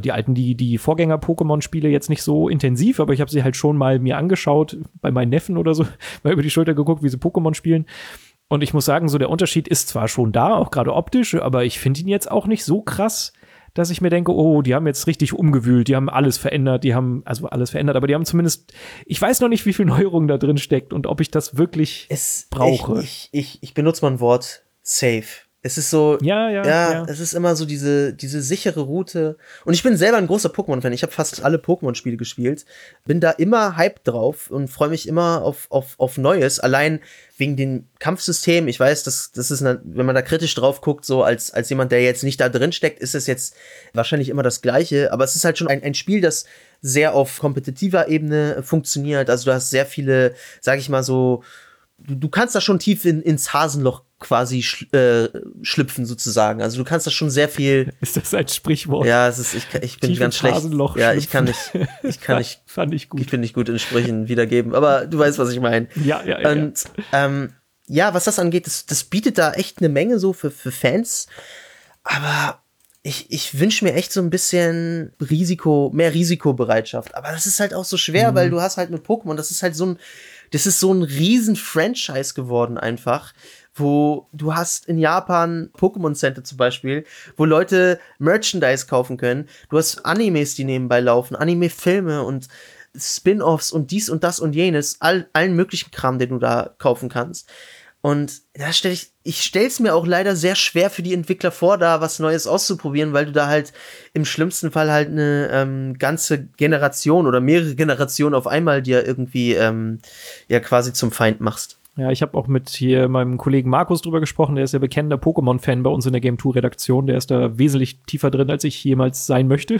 Vorgänger-Pokémon-Spiele jetzt nicht so intensiv, aber ich habe sie halt schon mal mir angeschaut, bei meinen Neffen oder so, mal über die Schulter geguckt, wie sie Pokémon spielen. Und ich muss sagen, so der Unterschied ist zwar schon da, auch gerade optisch, aber ich finde ihn jetzt auch nicht so krass, dass ich mir denke, oh, die haben jetzt richtig umgewühlt, die haben alles verändert, aber die haben zumindest, ich weiß noch nicht, wie viel Neuerung da drin steckt und ob ich das wirklich brauche. Ich benutze mal ein Wort, safe. Es ist so, ja. es ist immer so diese sichere Route. Und ich bin selber ein großer Pokémon-Fan. Ich habe fast alle Pokémon-Spiele gespielt. Bin da immer hyped drauf und freue mich immer auf Neues. Allein wegen dem Kampfsystem. Ich weiß, das ist, wenn man da kritisch drauf guckt, so als jemand, der jetzt nicht da drin steckt, ist es jetzt wahrscheinlich immer das Gleiche. Aber es ist halt schon ein Spiel, das sehr auf kompetitiver Ebene funktioniert. Also du hast sehr viele, sag ich mal so, du kannst da schon tief ins Hasenloch quasi schlüpfen sozusagen. Also du kannst da schon sehr viel. Ist das ein Sprichwort? Ja, ich bin ganz schlecht. Hasenloch ja, schlüpfen. ich kann nicht. Fand ich gut. Ich bin nicht gut in Sprüchen wiedergeben, aber du weißt, was ich meine. Ja. Und was das angeht, das bietet da echt eine Menge so für Fans. Aber ich wünsche mir echt so ein bisschen mehr Risikobereitschaft. Aber das ist halt auch so schwer, weil du hast halt mit Pokémon, das ist so ein riesen Franchise geworden einfach, wo du hast in Japan Pokémon Center zum Beispiel, wo Leute Merchandise kaufen können. Du hast Animes, die nebenbei laufen, Anime-Filme und Spin-Offs und dies und das und jenes, allen möglichen Kram, den du da kaufen kannst. Und da ich stell's mir auch leider sehr schwer für die Entwickler vor, da was Neues auszuprobieren, weil du da halt im schlimmsten Fall halt eine ganze Generation oder mehrere Generationen auf einmal dir irgendwie quasi zum Feind machst. Ja, ich habe auch mit hier meinem Kollegen Markus drüber gesprochen, der ist ja bekennender Pokémon-Fan bei uns in der Game 2-Redaktion, der ist da wesentlich tiefer drin, als ich jemals sein möchte.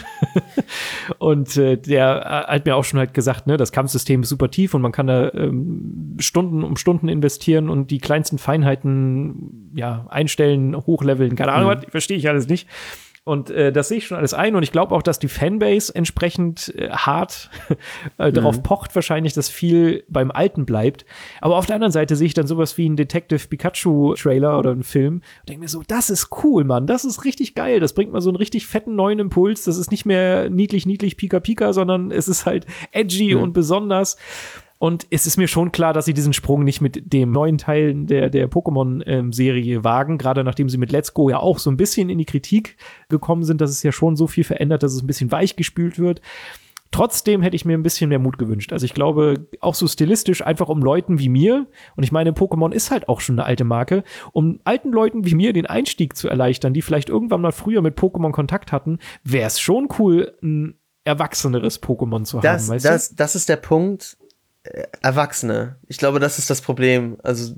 Und der hat mir auch schon halt gesagt, ne, das Kampfsystem ist super tief und man kann da Stunden um Stunden investieren und die kleinsten Feinheiten einstellen, hochleveln, keine Ahnung, was, verstehe ich alles nicht. Und das sehe ich schon alles ein. Und ich glaube auch, dass die Fanbase entsprechend hart darauf pocht, wahrscheinlich, dass viel beim Alten bleibt. Aber auf der anderen Seite sehe ich dann sowas wie einen Detective Pikachu-Trailer oder einen Film und denke mir so, das ist cool, Mann. Das ist richtig geil. Das bringt mal so einen richtig fetten neuen Impuls. Das ist nicht mehr niedlich, Pika, Pika, sondern es ist halt edgy und besonders. Und es ist mir schon klar, dass sie diesen Sprung nicht mit dem neuen Teil der Pokémon-Serie wagen, gerade nachdem sie mit Let's Go ja auch so ein bisschen in die Kritik gekommen sind, dass es ja schon so viel verändert, dass es ein bisschen weichgespült wird. Trotzdem hätte ich mir ein bisschen mehr Mut gewünscht. Also ich glaube, auch so stilistisch, einfach um Leuten wie mir, und ich meine, Pokémon ist halt auch schon eine alte Marke, um alten Leuten wie mir den Einstieg zu erleichtern, die vielleicht irgendwann mal früher mit Pokémon Kontakt hatten, wäre es schon cool, ein erwachseneres Pokémon zu haben, weißt du? Das ist der Punkt. Erwachsene. Ich glaube, das ist das Problem. Also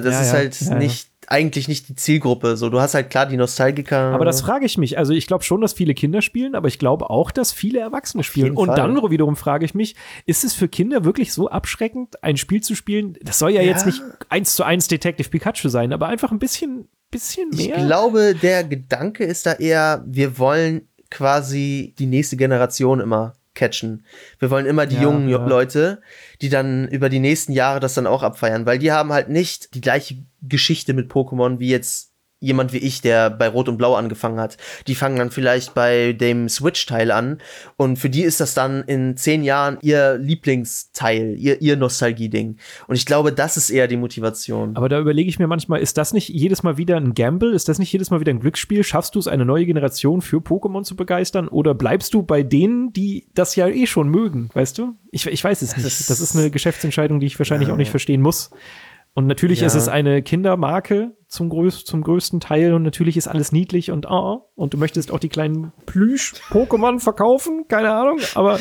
eigentlich nicht die Zielgruppe. So, du hast halt klar die Nostalgiker. Aber das frage ich mich. Also ich glaube schon, dass viele Kinder spielen, aber ich glaube auch, dass viele Erwachsene spielen. Und dann wiederum frage ich mich, ist es für Kinder wirklich so abschreckend, ein Spiel zu spielen? Das soll ja jetzt nicht 1:1 Detective Pikachu sein, aber einfach ein bisschen mehr. Ich glaube, der Gedanke ist da eher, wir wollen quasi die nächste Generation immer catchen. Wir wollen immer die jungen Leute, die dann über die nächsten Jahre das dann auch abfeiern, weil die haben halt nicht die gleiche Geschichte mit Pokémon wie jetzt jemand wie ich, der bei Rot und Blau angefangen hat. Die fangen dann vielleicht bei dem Switch-Teil an und für die ist das dann in 10 Jahren ihr Lieblingsteil, ihr Nostalgie-Ding. Und ich glaube, das ist eher die Motivation. Aber da überlege ich mir manchmal, ist das nicht jedes Mal wieder ein Gamble? Ist das nicht jedes Mal wieder ein Glücksspiel? Schaffst du es, eine neue Generation für Pokémon zu begeistern? Oder bleibst du bei denen, die das ja eh schon mögen, weißt du? Ich weiß es nicht. Das ist eine Geschäftsentscheidung, die ich wahrscheinlich auch nicht verstehen muss. Und natürlich ist es eine Kindermarke zum größten Teil und natürlich ist alles niedlich und du möchtest auch die kleinen Plüsch-Pokémon verkaufen, keine Ahnung, aber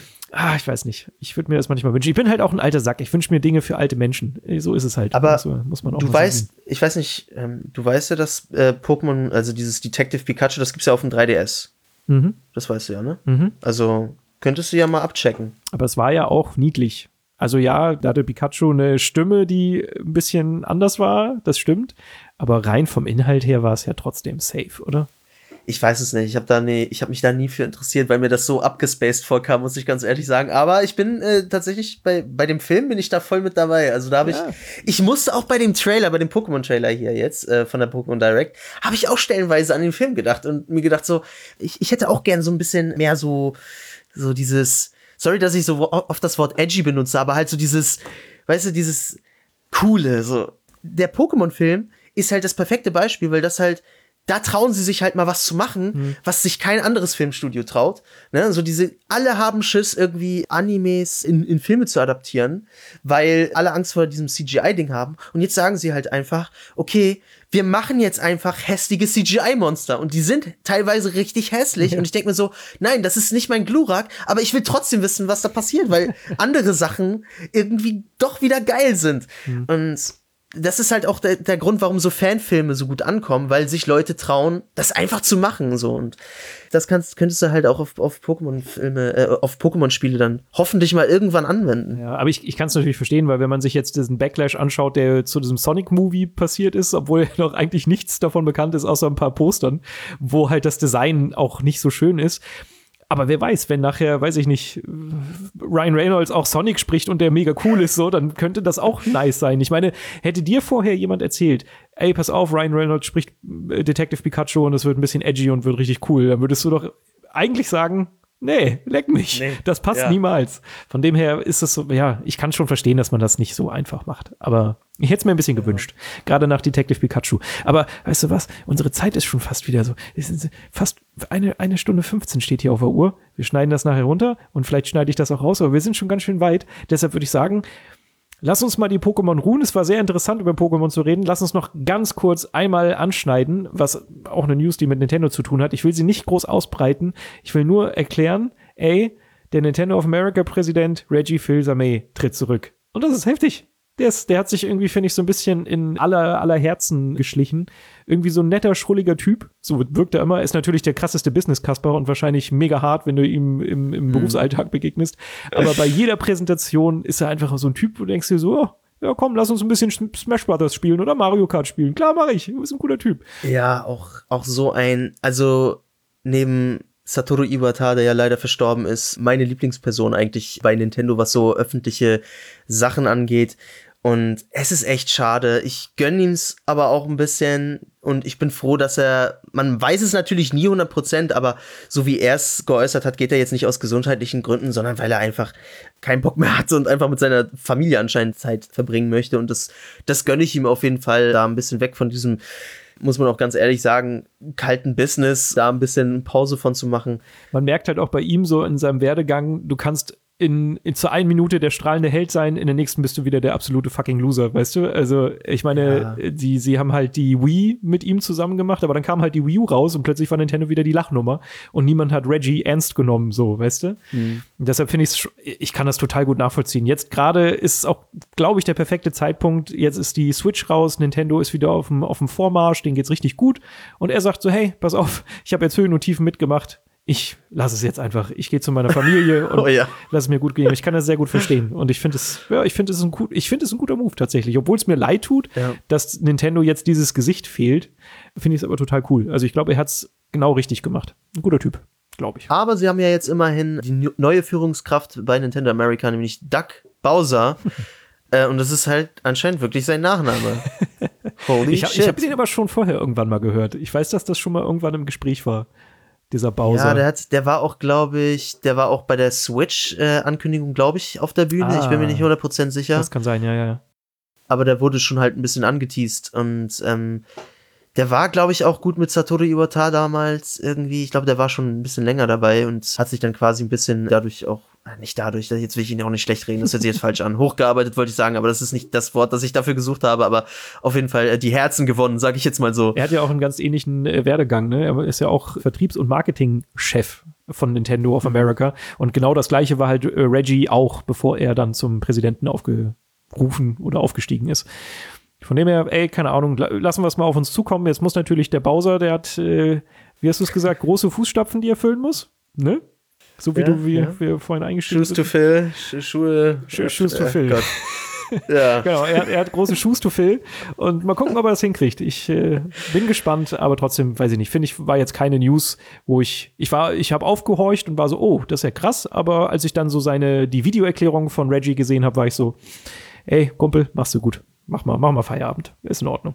ich weiß nicht. Ich würde mir das manchmal wünschen. Ich bin halt auch ein alter Sack. Ich wünsche mir Dinge für alte Menschen. So ist es halt. Aber also, muss man auch du weißt, ich weiß nicht, du weißt ja, dass Pokémon, also dieses Detective Pikachu, das gibt's ja auf dem 3DS. Mhm. Das weißt du ja, ne? Mhm. Also könntest du ja mal abchecken. Aber es war ja auch niedlich. Also ja, da hatte Pikachu eine Stimme, die ein bisschen anders war, das stimmt. Aber rein vom Inhalt her war es ja trotzdem safe, oder? Ich weiß es nicht. Ich habe mich da nie für interessiert, weil mir das so abgespaced vorkam, muss ich ganz ehrlich sagen. Aber ich bin tatsächlich bei dem Film bin ich da voll mit dabei. Also da habe ich musste auch bei dem Trailer, bei dem Pokémon-Trailer hier jetzt von der Pokémon Direct, habe ich auch stellenweise an den Film gedacht und mir gedacht so, ich hätte auch gern so ein bisschen mehr so dieses. Sorry, dass ich so oft das Wort edgy benutze, aber halt so dieses, weißt du, dieses Coole, so. Der Pokémon-Film ist halt das perfekte Beispiel, weil das halt da trauen sie sich halt mal was zu machen, was sich kein anderes Filmstudio traut. Ne? So alle haben Schiss, irgendwie Animes in Filme zu adaptieren, weil alle Angst vor diesem CGI-Ding haben. Und jetzt sagen sie halt einfach, okay, wir machen jetzt einfach hässliche CGI-Monster. Und die sind teilweise richtig hässlich. Ja. Und ich denke mir so, nein, das ist nicht mein Glurak, aber ich will trotzdem wissen, was da passiert, weil andere Sachen irgendwie doch wieder geil sind. Und das ist halt auch der Grund, warum so Fanfilme so gut ankommen, weil sich Leute trauen, das einfach zu machen, so. Und das könntest du halt auch auf Pokémon-Filme, auf Pokémon-Spiele dann hoffentlich mal irgendwann anwenden. Ja, aber ich kann es natürlich verstehen, weil wenn man sich jetzt diesen Backlash anschaut, der zu diesem Sonic-Movie passiert ist, obwohl noch eigentlich nichts davon bekannt ist, außer ein paar Postern, wo halt das Design auch nicht so schön ist. Aber wer weiß, wenn nachher, weiß ich nicht, Ryan Reynolds auch Sonic spricht und der mega cool ist, so, dann könnte das auch nice sein. Ich meine, hätte dir vorher jemand erzählt, ey, pass auf, Ryan Reynolds spricht Detective Pikachu und es wird ein bisschen edgy und wird richtig cool, dann würdest du doch eigentlich sagen, nee, leck mich. Nee, das passt niemals. Von dem her ist es so, ja, ich kann schon verstehen, dass man das nicht so einfach macht. Aber ich hätte es mir ein bisschen gewünscht. Gerade nach Detective Pikachu. Aber weißt du was? Unsere Zeit ist schon fast wieder so. Es ist fast eine Stunde 15 steht hier auf der Uhr. Wir schneiden das nachher runter und vielleicht schneide ich das auch raus, aber wir sind schon ganz schön weit. Deshalb würde ich sagen, lass uns mal die Pokémon ruhen. Es war sehr interessant, über Pokémon zu reden. Lass uns noch ganz kurz einmal anschneiden, was auch eine News, die mit Nintendo zu tun hat. Ich will sie nicht groß ausbreiten. Ich will nur erklären, ey, der Nintendo of America Präsident Reggie Fils-Aimé tritt zurück. Und das ist heftig. Der hat sich irgendwie, finde ich, so ein bisschen in aller Herzen geschlichen. Irgendwie so ein netter, schrulliger Typ. So wirkt er immer. Ist natürlich der krasseste Business-Kasper und wahrscheinlich mega hart, wenn du ihm im Berufsalltag begegnest. Aber bei jeder Präsentation ist er einfach so ein Typ, wo du denkst dir so, oh, ja komm, lass uns ein bisschen Smash Brothers spielen oder Mario Kart spielen. Klar, mache ich. Du bist ein cooler Typ. Ja, auch so also neben Satoru Iwata, der ja leider verstorben ist, meine Lieblingsperson eigentlich bei Nintendo, was so öffentliche Sachen angeht. Und es ist echt schade. Ich gönne ihm's aber auch ein bisschen und ich bin froh, dass man weiß es natürlich nie 100%, aber so wie er es geäußert hat, geht er jetzt nicht aus gesundheitlichen Gründen, sondern weil er einfach keinen Bock mehr hat und einfach mit seiner Familie anscheinend Zeit verbringen möchte. Und das gönne ich ihm auf jeden Fall, da ein bisschen weg von diesem, muss man auch ganz ehrlich sagen, kalten Business, da ein bisschen Pause von zu machen. Man merkt halt auch bei ihm so in seinem Werdegang, du kannst zur einen Minute der strahlende Held sein, in der nächsten bist du wieder der absolute fucking Loser, weißt du? Also, ich meine, sie haben halt die Wii mit ihm zusammen gemacht, aber dann kam halt die Wii U raus und plötzlich war Nintendo wieder die Lachnummer und niemand hat Reggie ernst genommen, so, weißt du? Und deshalb finde ich kann das total gut nachvollziehen. Jetzt gerade ist auch, glaube ich, der perfekte Zeitpunkt. Jetzt ist die Switch raus, Nintendo ist wieder auf dem Vormarsch, denen geht's richtig gut und er sagt so, hey, pass auf, ich habe jetzt Höhen und Tiefen mitgemacht. Ich lasse es jetzt einfach. Ich gehe zu meiner Familie und lasse es mir gut gehen. Ich kann das sehr gut verstehen. Und ich finde es ein guter Move tatsächlich. Obwohl es mir leid tut, dass Nintendo jetzt dieses Gesicht fehlt, finde ich es aber total cool. Also ich glaube, er hat es genau richtig gemacht. Ein guter Typ, glaube ich. Aber sie haben ja jetzt immerhin die neue Führungskraft bei Nintendo America, nämlich Doug Bowser. Und das ist halt anscheinend wirklich sein Nachname. Holy shit. Ich habe den aber schon vorher irgendwann mal gehört. Ich weiß, dass das schon mal irgendwann im Gespräch war. Dieser Bowser. Ja, der war auch, glaube ich, bei der Switch-Ankündigung, glaube ich, auf der Bühne. Ich bin mir nicht 100% sicher. Das kann sein, ja. Aber der wurde schon halt ein bisschen angeteased und der war, glaube ich, auch gut mit Satoru Iwata damals irgendwie. Ich glaube, der war schon ein bisschen länger dabei und hat sich dann quasi ein bisschen dadurch auch, nicht dadurch, jetzt will ich ihn auch nicht schlecht reden, das hört sich jetzt falsch an. Hochgearbeitet wollte ich sagen, aber das ist nicht das Wort, das ich dafür gesucht habe, aber auf jeden Fall die Herzen gewonnen, sage ich jetzt mal so. Er hat ja auch einen ganz ähnlichen Werdegang, ne? Er ist ja auch Vertriebs- und Marketingchef von Nintendo of America und genau das Gleiche war halt Reggie auch, bevor er dann zum Präsidenten aufgerufen oder aufgestiegen ist. Von dem her, keine Ahnung, lassen wir es mal auf uns zukommen. Jetzt muss natürlich der Bowser, der hat, wie hast du es gesagt, große Fußstapfen, die er füllen muss, ne? So wie wir vorhin eingestellt haben. Shoes to fill. Gott. Ja. Genau, er hat große Shoes to fill und mal gucken, ob er das hinkriegt. Ich bin gespannt, aber trotzdem, weiß ich nicht, finde ich, war jetzt keine News, wo ich habe aufgehorcht und war so, oh, das ist ja krass, aber als ich dann so die Videoerklärung von Reggie gesehen habe, war ich so, ey, Kumpel, machst du gut. Mach mal Feierabend. Ist in Ordnung.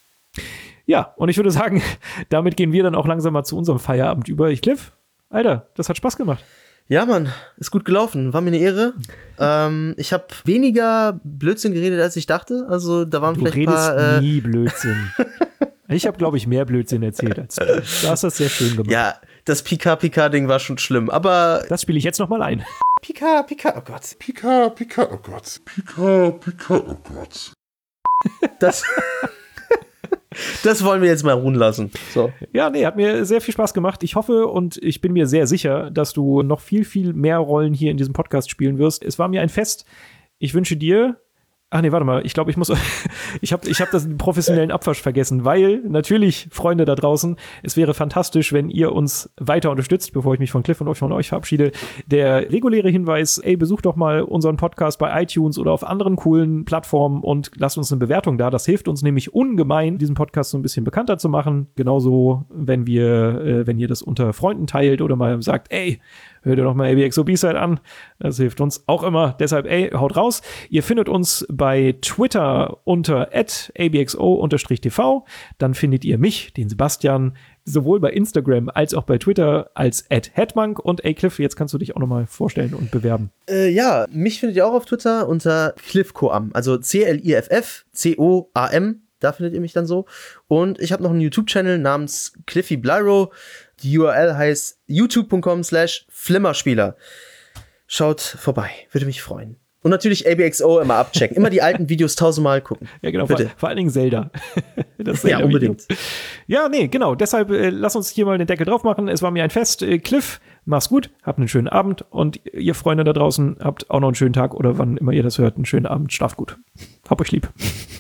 Ja, und ich würde sagen, damit gehen wir dann auch langsam mal zu unserem Feierabend über. Cliff, Alter, das hat Spaß gemacht. Ja, Mann, ist gut gelaufen. War mir eine Ehre. Ich habe weniger Blödsinn geredet, als ich dachte. Also, da waren vielleicht ein paar... Du redest nie Blödsinn. Ich habe, glaube ich, mehr Blödsinn erzählt als du. Du hast das sehr schön gemacht. Ja, das Pika-Pika-Ding war schon schlimm, aber Das spiele ich jetzt nochmal ein. Pika-Pika, oh Gott. Pika, Pika, oh Gott. Pika, Pika, oh Gott. Das, das wollen wir jetzt mal ruhen lassen. So. Ja, nee, hat mir sehr viel Spaß gemacht. Ich hoffe und ich bin mir sehr sicher, dass du noch viel, viel mehr Rollen hier in diesem Podcast spielen wirst. Es war mir ein Fest. Ich wünsche dir. Ach nee, warte mal. Ich glaube, ich hab das professionellen Abwasch vergessen, weil natürlich, Freunde da draußen, es wäre fantastisch, wenn ihr uns weiter unterstützt, bevor ich mich von Cliff und von euch verabschiede. Der reguläre Hinweis, besucht doch mal unseren Podcast bei iTunes oder auf anderen coolen Plattformen und lasst uns eine Bewertung da. Das hilft uns nämlich ungemein, diesen Podcast so ein bisschen bekannter zu machen. Genauso, wenn ihr das unter Freunden teilt oder mal sagt, hört ihr doch mal ABXO B-Side an. Das hilft uns auch immer. Deshalb, haut raus. Ihr findet uns bei Twitter unter @abxo_tv. Dann findet ihr mich, den Sebastian, sowohl bei Instagram als auch bei Twitter als @headmonk. Und Cliff, jetzt kannst du dich auch noch mal vorstellen und bewerben. Ja, mich findet ihr auch auf Twitter unter CliffCoam. Also CliffCoam. Da findet ihr mich dann so. Und ich habe noch einen YouTube-Channel namens Cliffy Blyro. Die URL heißt youtube.com/Flimmerspieler. Schaut vorbei, würde mich freuen. Und natürlich ABXO immer abchecken. Immer die alten Videos 1000-mal gucken. Ja, genau. Bitte. Vor allen Dingen Zelda. Das Ja, unbedingt. Ja, nee, genau. Deshalb lass uns hier mal den Deckel drauf machen. Es war mir ein Fest. Cliff, mach's gut. Habt einen schönen Abend. Und ihr Freunde da draußen, habt auch noch einen schönen Tag oder wann immer ihr das hört, einen schönen Abend. Schlaft gut. Hab euch lieb.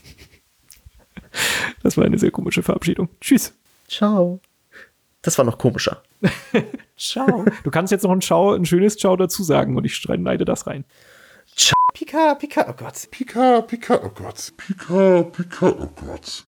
Das war eine sehr komische Verabschiedung. Tschüss. Ciao. Das war noch komischer. Ciao. Du kannst jetzt noch ein schönes Ciao dazu sagen und ich schneide das rein. Ciao. Pika, Pika, oh Gott. Pika, Pika, oh Gott. Pika, Pika, oh Gott.